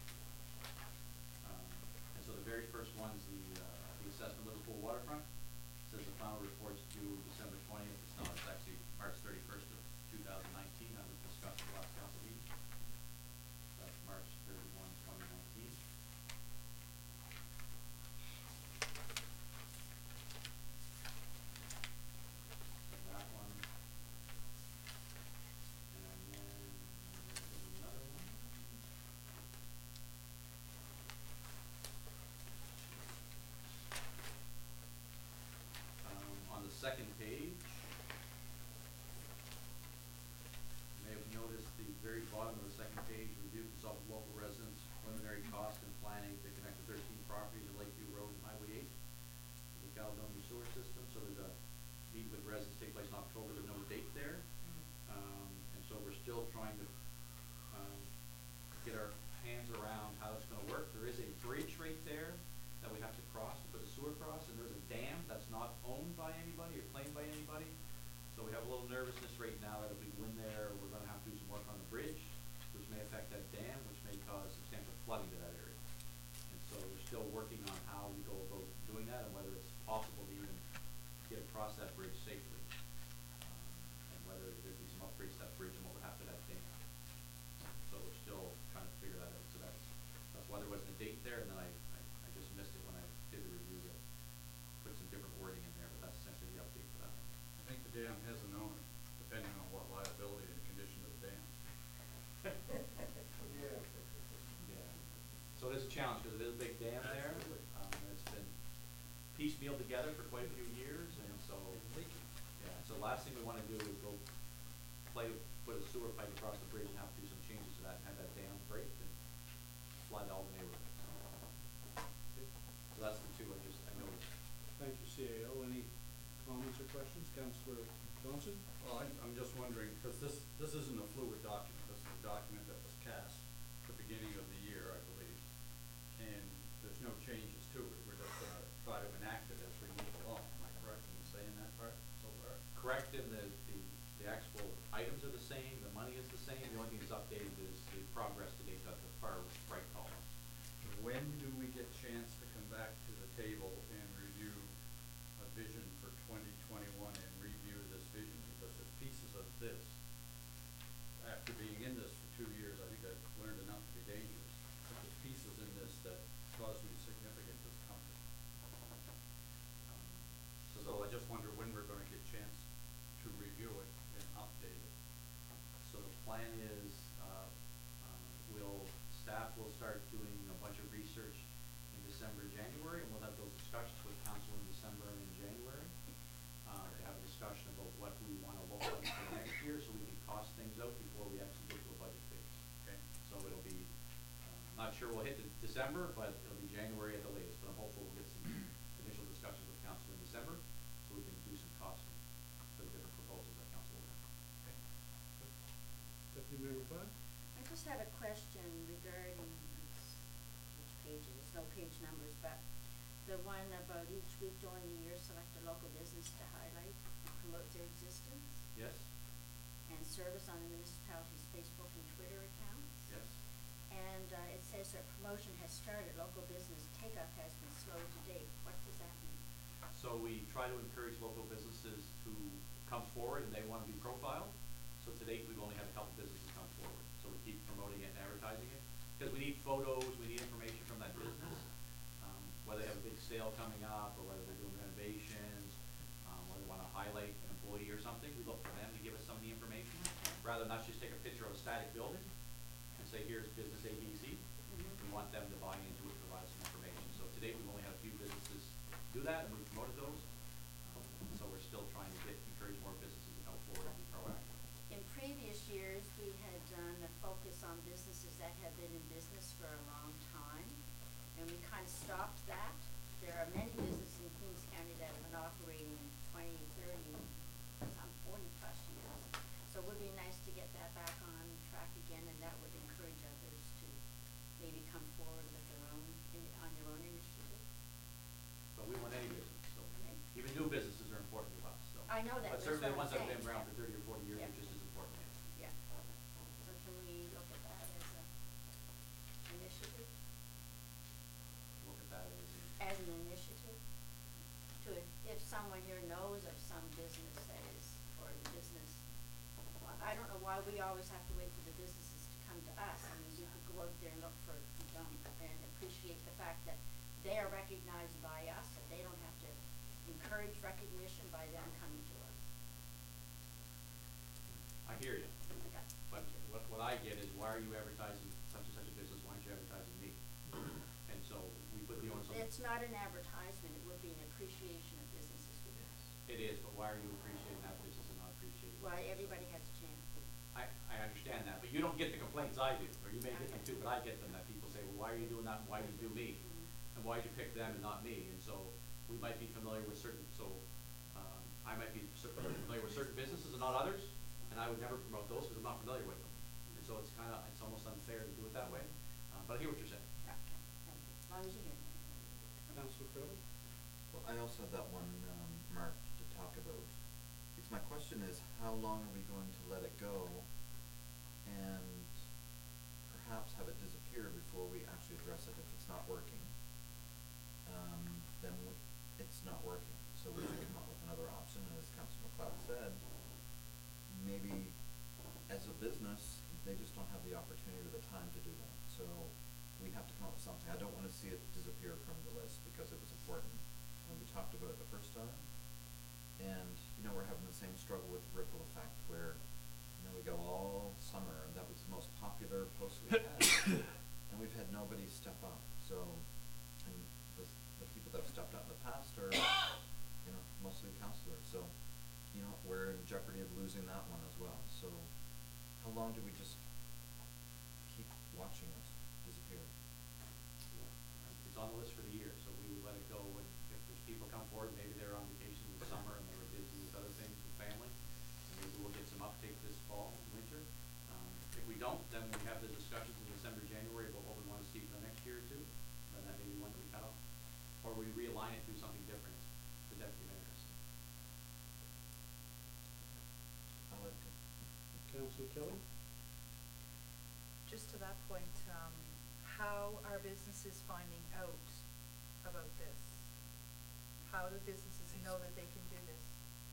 S6: And so the very first one's the assessment Liverpool waterfront. Says the final report's due December 20th, it's not, it's actually March 31st of 2019, that was discussed at the last council meeting. That's March 31, 2019. That one. And then there's another one. On the second page, you may have noticed the very bottom of the second page, review consult with local residents, preliminary cost and planning to connect the 13 properties in Lakeview Road and Highway 8, the Caledonia sewer system. So there's a meet with residents take place in October, there's no date there. And so we're still trying to get our hands around how it's gonna work. There is a bridge right there that we have to cross to put the sewer across, and there's a dam that's not owned by anybody or claimed by anybody. So we have a little nervousness right now that if we go in there, we're gonna have to do some work on the bridge, which may affect that dam, which may cause substantial flooding to that area. And so we're still working on how we go about doing that and whether it's possible to even get across that bridge safely. And whether there'd be some upgrades to that bridge and what would happen to that dam. So we're still trying to figure that out. So that's why there wasn't a date there, and then I just missed it when I did the review to put some different wording in there, but that's essentially the update for that one.
S10: I think the dam has an owner, depending on what liability and condition of the dam.
S2: Yeah.
S6: Yeah. So it is a challenge, because it is a big dam there.
S10: Absolutely.
S6: It's been piecemealed together for quite a few years, and so, yeah, so the last thing we wanna do is go put a sewer pipe across the bridge and have to do some changes to that and have that dam break and flood all the neighborhoods. So that's the two I noticed.
S1: Thank you, CAO. Any comments or questions? Councillor Johnson?
S10: Well, I'm just wondering, because this isn't a fluid document, this is a document that was cast at the beginning of the year, I believe. And there's no changes to it, we're just gonna try to enact it as we move along, am I correct in saying that part so far?
S6: Correct, and the actual items are the same, the money is the same, the only thing that's updated is the progress to date at the far right column.
S10: When do we get chance to come back to the table and review a vision for 2021 and review this vision? Because there's pieces of this, after being in this for 2 years, I think I've learned enough to be dangerous. But there's pieces in this that cause me significant discomfort. So I just wonder when we're gonna get chance to review it and update it.
S6: So the plan is, staff will start doing a bunch of research in December, January, and we'll have those discussions with council in December and in January. To have a discussion about what we wanna look like for next year, so we can cost things out before we actually get to a budget phase.
S10: Okay.
S6: So it'll be, not sure we'll hit December, but it'll be January at the latest, but I'm hopeful we'll get some initial discussions with council in December, so we can do some costing for the different proposals that council will have.
S10: Okay. Good.
S1: Deputy Mayor Budd?
S8: I just had a question regarding, which pages, there's no page numbers, but the one about each week during the year, select a local business to highlight and promote their existence
S6: Yes?
S8: and service on the municipality's Facebook and Twitter accounts.
S6: Yes?
S8: And it says that promotion has started, local business take-up has been slow to date. What does that mean?
S6: So we try to encourage local businesses to come forward and they wanna be profiled. So to date, we've only had a couple businesses come forward, so we keep promoting it and advertising it. Cause we need photos, we need information from that business, whether they have a big sale coming up or whether they're doing renovations, whether they wanna highlight an employee or something, we look for them to give us some of the information. Rather than us just take a picture of a static building and say, here's business ABC. We want them to buy into it, provide some information. So to date, we've only had a few businesses do that and we've promoted those. So we're still trying to encourage more businesses to come forward and be proactive.
S8: In previous years, we had done a focus on businesses that have been in business for a long time, and we kind of stopped that. There are many businesses in Queens County that have been operating in 20, 30, some 40 plus years. I know that,
S6: But
S8: that's
S6: certainly the
S8: what
S6: ones
S8: I'm
S6: that have been
S8: saying,
S6: around for 30 or 40 years
S8: Yeah.
S6: are just as important.
S8: yeah. So can we look at that as a initiative,
S6: Look at that as in,
S8: as an initiative? To, if someone here knows of some business that is, or the business, I don't know why we always have to wait for the businesses to come to us. I mean, we could go out there and look for them and appreciate the fact that they are recognized by us, that they don't have to encourage recognition by them coming to us.
S6: I hear you.
S8: Okay.
S6: But what I get is, why are you advertising such and such a business, why aren't you advertising me? And so we put you on some.
S8: It's not an advertisement, it would be an appreciation of businesses we have.
S6: It is, but why are you appreciating that business and not appreciating?
S8: Why, everybody has a chance.
S6: I understand that, but you don't get the complaints I do, or you may get them too, but I get them, that people say, well, why are you doing that, and why do you do me? And why'd you pick them and not me? And so, we might be familiar with certain, I might be familiar with certain businesses and not others, and I would never promote those because I'm not familiar with them. And so it's almost unfair to do it that way, but I hear what you're saying.
S8: Okay, thank you. As long as you hear me.
S1: Councillor Craig?
S11: Well, I also have that one, marked to talk about. Because my question is, how long are we going to let it go and perhaps have it disappear before we actually address it if it's not working? Then it's not working. So we should come up with another option, and as Councilor McLeod said, maybe as a business, they just don't have the opportunity or the time to do that. So we have to come up with something. I don't wanna see it disappear from the list because it was important when we talked about it the first time. And, we're having the same struggle with ripple effect where, we go all summer and that was the most popular post we had. And we've had nobody step up. So, and the people that have stepped up in the past are, mostly councillors. So, we're in jeopardy of losing that one as well. So, how long do we just keep watching it disappear?
S6: It's on the list for the year, so we would let it go when, if there's people come forward, maybe they're on vacation in the summer and they were busy with other things with family, and maybe we'll get some uptake this fall, winter. If we don't, then we have the discussions in December, January about what we wanna see for the next year or two, then that may be one that we cut off. Or we realign it, do something different, the deputy mayor has to.
S11: I'll let it.
S1: Councillor Kelly?
S7: Just to that point, how are businesses finding out about this? How do businesses know that they can do this?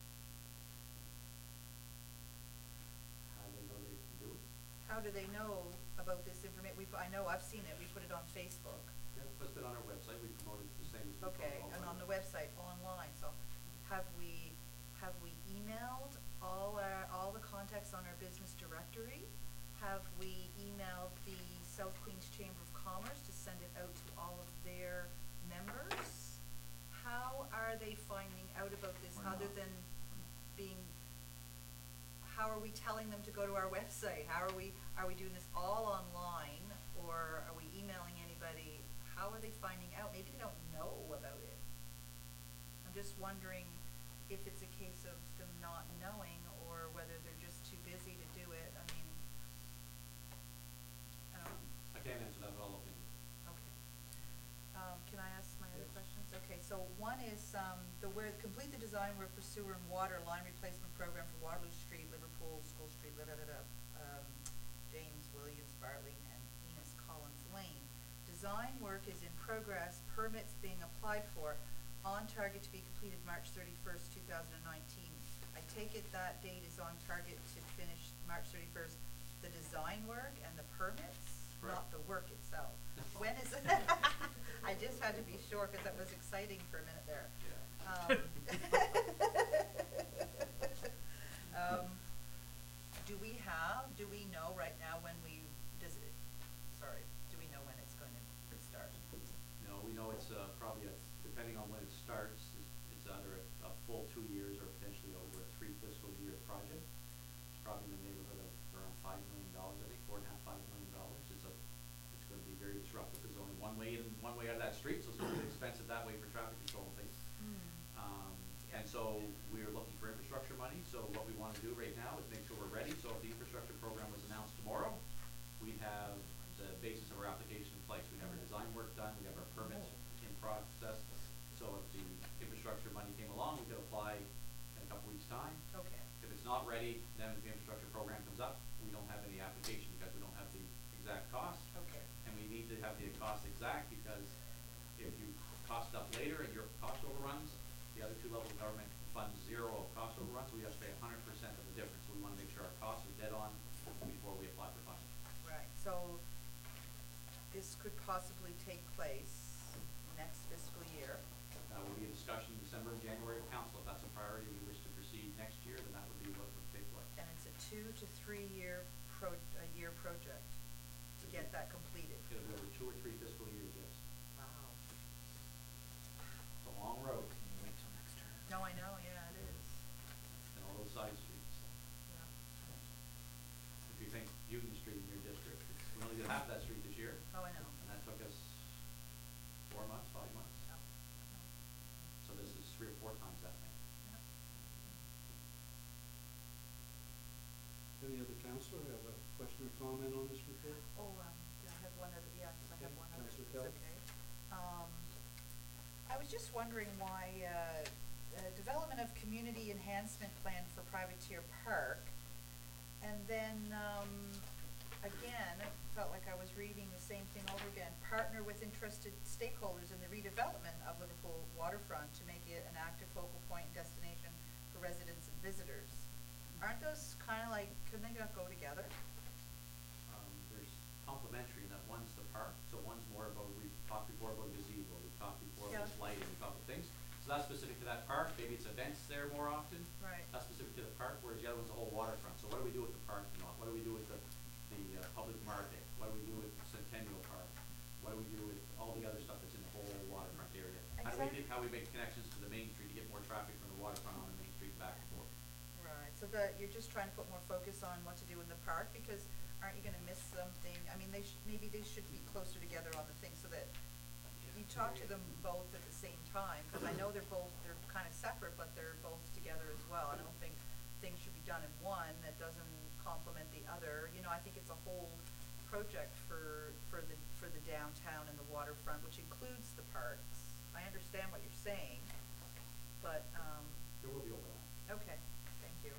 S6: How do they know they can do it?
S7: How do they know about this information? I know I've seen it, we put it on Facebook.
S6: Yeah, it's been on our website, we promoted the same as we promote
S7: Okay,
S6: all
S7: and
S6: our-
S7: on the website, online, so have we emailed all the contacts on our business directory? Have we emailed the South Queens Chamber of Commerce to send it out to all of their members? How are they finding out about this
S11: We're
S7: other
S11: not.
S7: than how are we telling them to go to our website? Are we doing this all online, or are we emailing anybody? How are they finding out? Maybe they don't know about it. I'm just wondering if it's a case of them not knowing, or whether they're just too busy to do it. I mean, I don't know.
S6: I can't answer that, but I'll look into it.
S7: Okay. Can I ask my other
S6: Yes.
S7: questions? Okay, so one is, complete the design work for sewer and water line replacement program for Waterloo Street, Liverpool, School Street, James Williams, Bartley, and Enos Collins Lane. Design work is in progress, permits being applied for, on target to be completed March 31st, 2019. I take it that date is on target to finish March 31st, the design work and the permits, not
S6: Correct.
S7: the work itself. When is it? I just had to be sure, cause that was exciting for a minute there.
S6: Yeah.
S7: Do we know right now when do we know when it's going to start?
S6: No, we know it's probably depending on when it starts, it's either a full 2 years or potentially over a 3 fiscal year project. It's probably in the neighborhood of around $5 million, I think, $4.5–5 million. It's gonna be very disruptive. There's only one way out of that street, so it's gonna be expensive that way for traffic control and things. And so we're looking for infrastructure money, so what we wanna do right now is make sure we're ready, so if the infrastructure program was announced tomorrow, we'd have the basis of our application in place. We'd have our design work done, we'd have our permits in process, so if the infrastructure money came along, we could apply in a couple weeks' time. say the MSB infrastructure program comes up, we don't have any application because we don't have the exact cost.
S7: Okay.
S6: And we need to have the cost exact because if you cost up later and your cost overruns, the other two levels of government fund zero of cost overruns, we have to pay 100% of the difference. So we wanna make sure our costs are dead on before we apply for funding.
S7: Right, so this could possibly take place next fiscal year.
S6: Will be a discussion in December and January of council. If that's a priority, we wish to proceed next year, then that would be what would take place.
S7: And it's a 2 to 3 year year project to get that completed.
S6: It'll be over 2 or 3 fiscal years, yes.
S7: Wow.
S6: It's a long road,
S11: Can you wait till next term?
S7: No, I know, yeah, it is.
S6: and all those side streets.
S7: Yeah.
S6: If you think Union Street in your district, we only did half that street this year,
S7: Oh, I know.
S6: and that took us 4 months, 5 months.
S7: Yeah.
S6: So this is 3 or 4 times that thing.
S7: Yeah.
S1: Any other counselor have a question or comment on this report?
S7: Oh, yeah, I have one other, yeah, 'cause I have
S1: Okay,
S7: one other,
S1: Councillor
S7: it's
S1: Kelly.
S7: okay. I was just wondering why, development of community enhancement plan for Privateer Park, and then, again, I felt like I was reading the same thing over again. Partner with interested stakeholders in the redevelopment of Liverpool waterfront to make it an active focal point and destination for residents and visitors. Aren't those kinda like, couldn't they not go together?
S6: There's complementary in that one's the park, so one's more about, we've talked before about gazebo, we've talked before about
S7: Yeah.
S6: lighting, a couple things. So that's specific to that park, maybe it's events there more often.
S7: Right.
S6: That's specific to the park, whereas the other one's the whole waterfront. So what do we do with the parking lot? What do we do with the public market? What do we do with Centennial Park? What do we do with all the other stuff that's in the whole waterfront area? How we make connections to the Main Street to get more traffic from the waterfront on the Main Street back and forth?
S7: Right, so you're just trying to put more focus on what to do in the park, because aren't you gonna miss something? I mean, maybe they should be closer together on the thing, so that you talk to them both at the same time, because I know they're kind of separate, but they're both together as well. I don't think things should be done in one that doesn't complement the other. You know, I think it's a whole project for the downtown and the waterfront, which includes the parks. I understand what you're saying, but,
S6: There will be overlap.
S7: okay, thank you.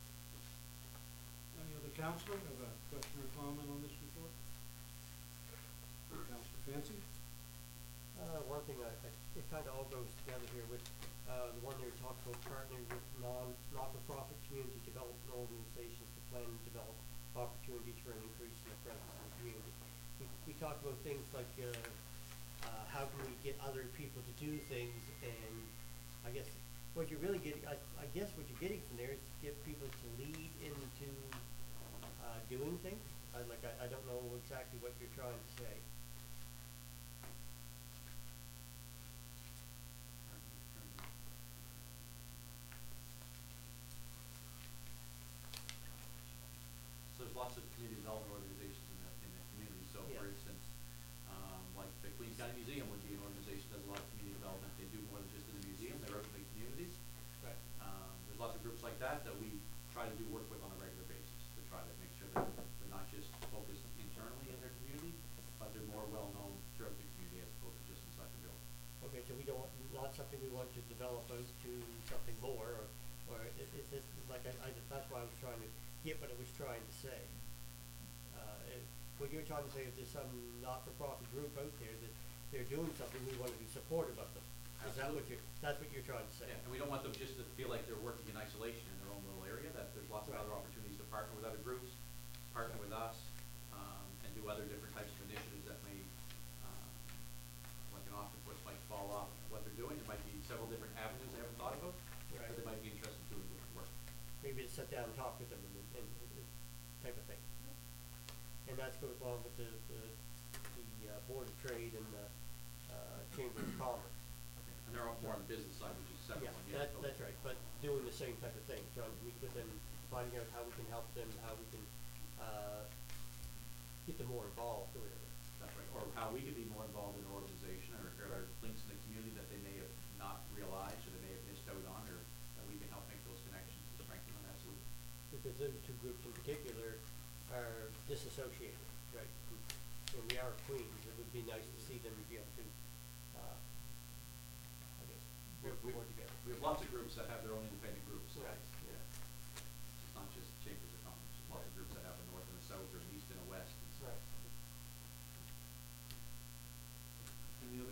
S1: Any other counselor have a question or comment on this report? Councillor Fancy?
S9: One thing, it kinda all goes together here with, the one there talks about partnering with not-for-profit community development organizations to plan and develop opportunities for an increase in the presence in the community. We talked about things like, how can we get other people to do things, and I guess what you're really getting, I guess what you're getting from there is to get people to lead into, doing things. I don't know exactly what you're trying to say.
S6: So there's lots of community development organizations in the community. So
S9: Yeah.
S6: for instance, like the Queens County Museum would be an organization that does a lot of community development. They do more than just in the museum, they're out in the communities.
S9: Right.
S6: There's lots of groups like that we try to do work with on a regular basis to try to make sure that they're not just focused internally in their community, but they're more well-known throughout the community as opposed to just inside the building.
S9: Okay, so we don't want, not something we want to develop out to something more, or it's like, that's why I was trying to get what I was trying to say. What you're trying to say is there's some not-for-profit group out there that they're doing something, we want to be supportive of them. Is that what that's what you're trying to say?
S6: Yeah, and we don't want them just to feel like they're working in isolation in their own little area, that there's lots of
S9: Right.
S6: other opportunities to partner with other groups, partner with us, and do other different types of initiatives that may, like an octopus might fall off what they're doing. There might be several different avenues they haven't thought about,
S9: Right.
S6: but they might be interested in doing different work.
S9: Maybe to sit down and talk with them and type of thing. And that goes along with the Board of Trade and the Chamber of Commerce.
S6: And they're all more on the business side, which is separate one, yeah.
S9: That's right, but doing the same type of thing, trying to meet with them, finding out how we can help them, how we can, get them more involved or whatever.
S6: That's right, or how we could be more involved in their organization, or are there links in the community that they may have not realized, or they may have missed out on, or that we can help make those connections to strengthen them, absolutely.
S9: Because those two groups in particular are disassociated, right? And we are Queens, it would be nice to see them be able to, I guess, work more together.
S6: We have lots of groups that have their own independent groups, so
S9: Right.
S6: it's not just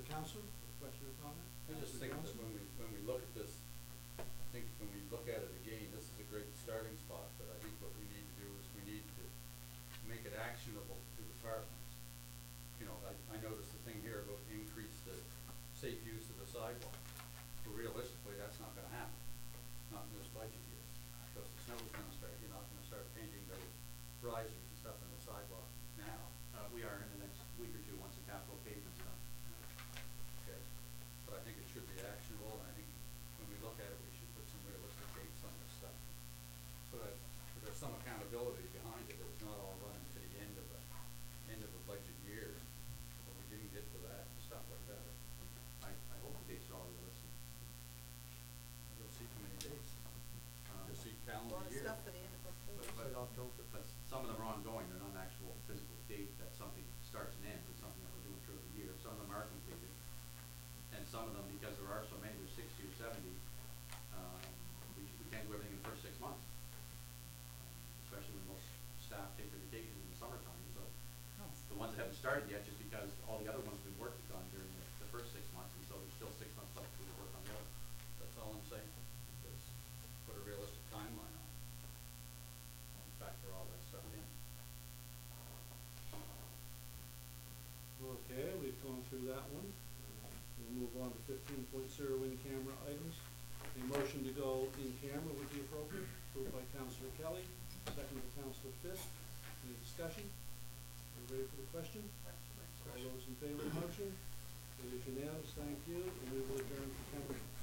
S1: council, question or comment?
S10: I just
S1: Counselor
S10: think that
S1: Johnson?
S10: when we look at this, I think when we look at it again, this is a great starting spot, but I think what we need to do is we need to make it actionable to departments. You know, I noticed the thing here about increase the safe use of the sidewalk. But realistically, that's not gonna happen, not in this budget year. Because the snow's gonna start, you're not gonna start painting those risers and stuff in the sidewalk now.
S6: We are in the next week or two, once the capital pavement's done.
S10: Okay, but I think it should be actionable, and I think when we look at it, we should put some realistic dates on this stuff. So that there's some accountability behind it, it's not all running to the end of a budget year, but we didn't get to that and stuff like that.
S6: I hope the dates are all realistic.
S10: I don't see too many dates, just see
S7: A
S10: calendar
S7: lot of
S10: year.
S7: stuff for the end of October.
S9: Said October.
S6: But some of them are ongoing, they're not an actual physical date that something starts and ends, it's something that we're doing throughout the year. Some of them are completed. And some of them, because there are so many, there's 60 or 70, we can't do everything in the first 6 months. Especially when most staff take their vacations in the summertime, so the ones that haven't started yet, just because all the other ones have been worked on during the first 6 months, and so there's still 6 months left to work on the other.
S10: That's all I'm saying, is put a realistic timeline on it. Factor all that stuff in.
S1: Okay, we've gone through that one. We'll move on to 15.0 in-camera items. A motion to go in camera would be appropriate, moved by Councillor Kelly, second by Councillor Fisk. Any discussion? Are you ready for the question? All those in favor of the motion? It is unanimous, thank you, and we will adjourn to camera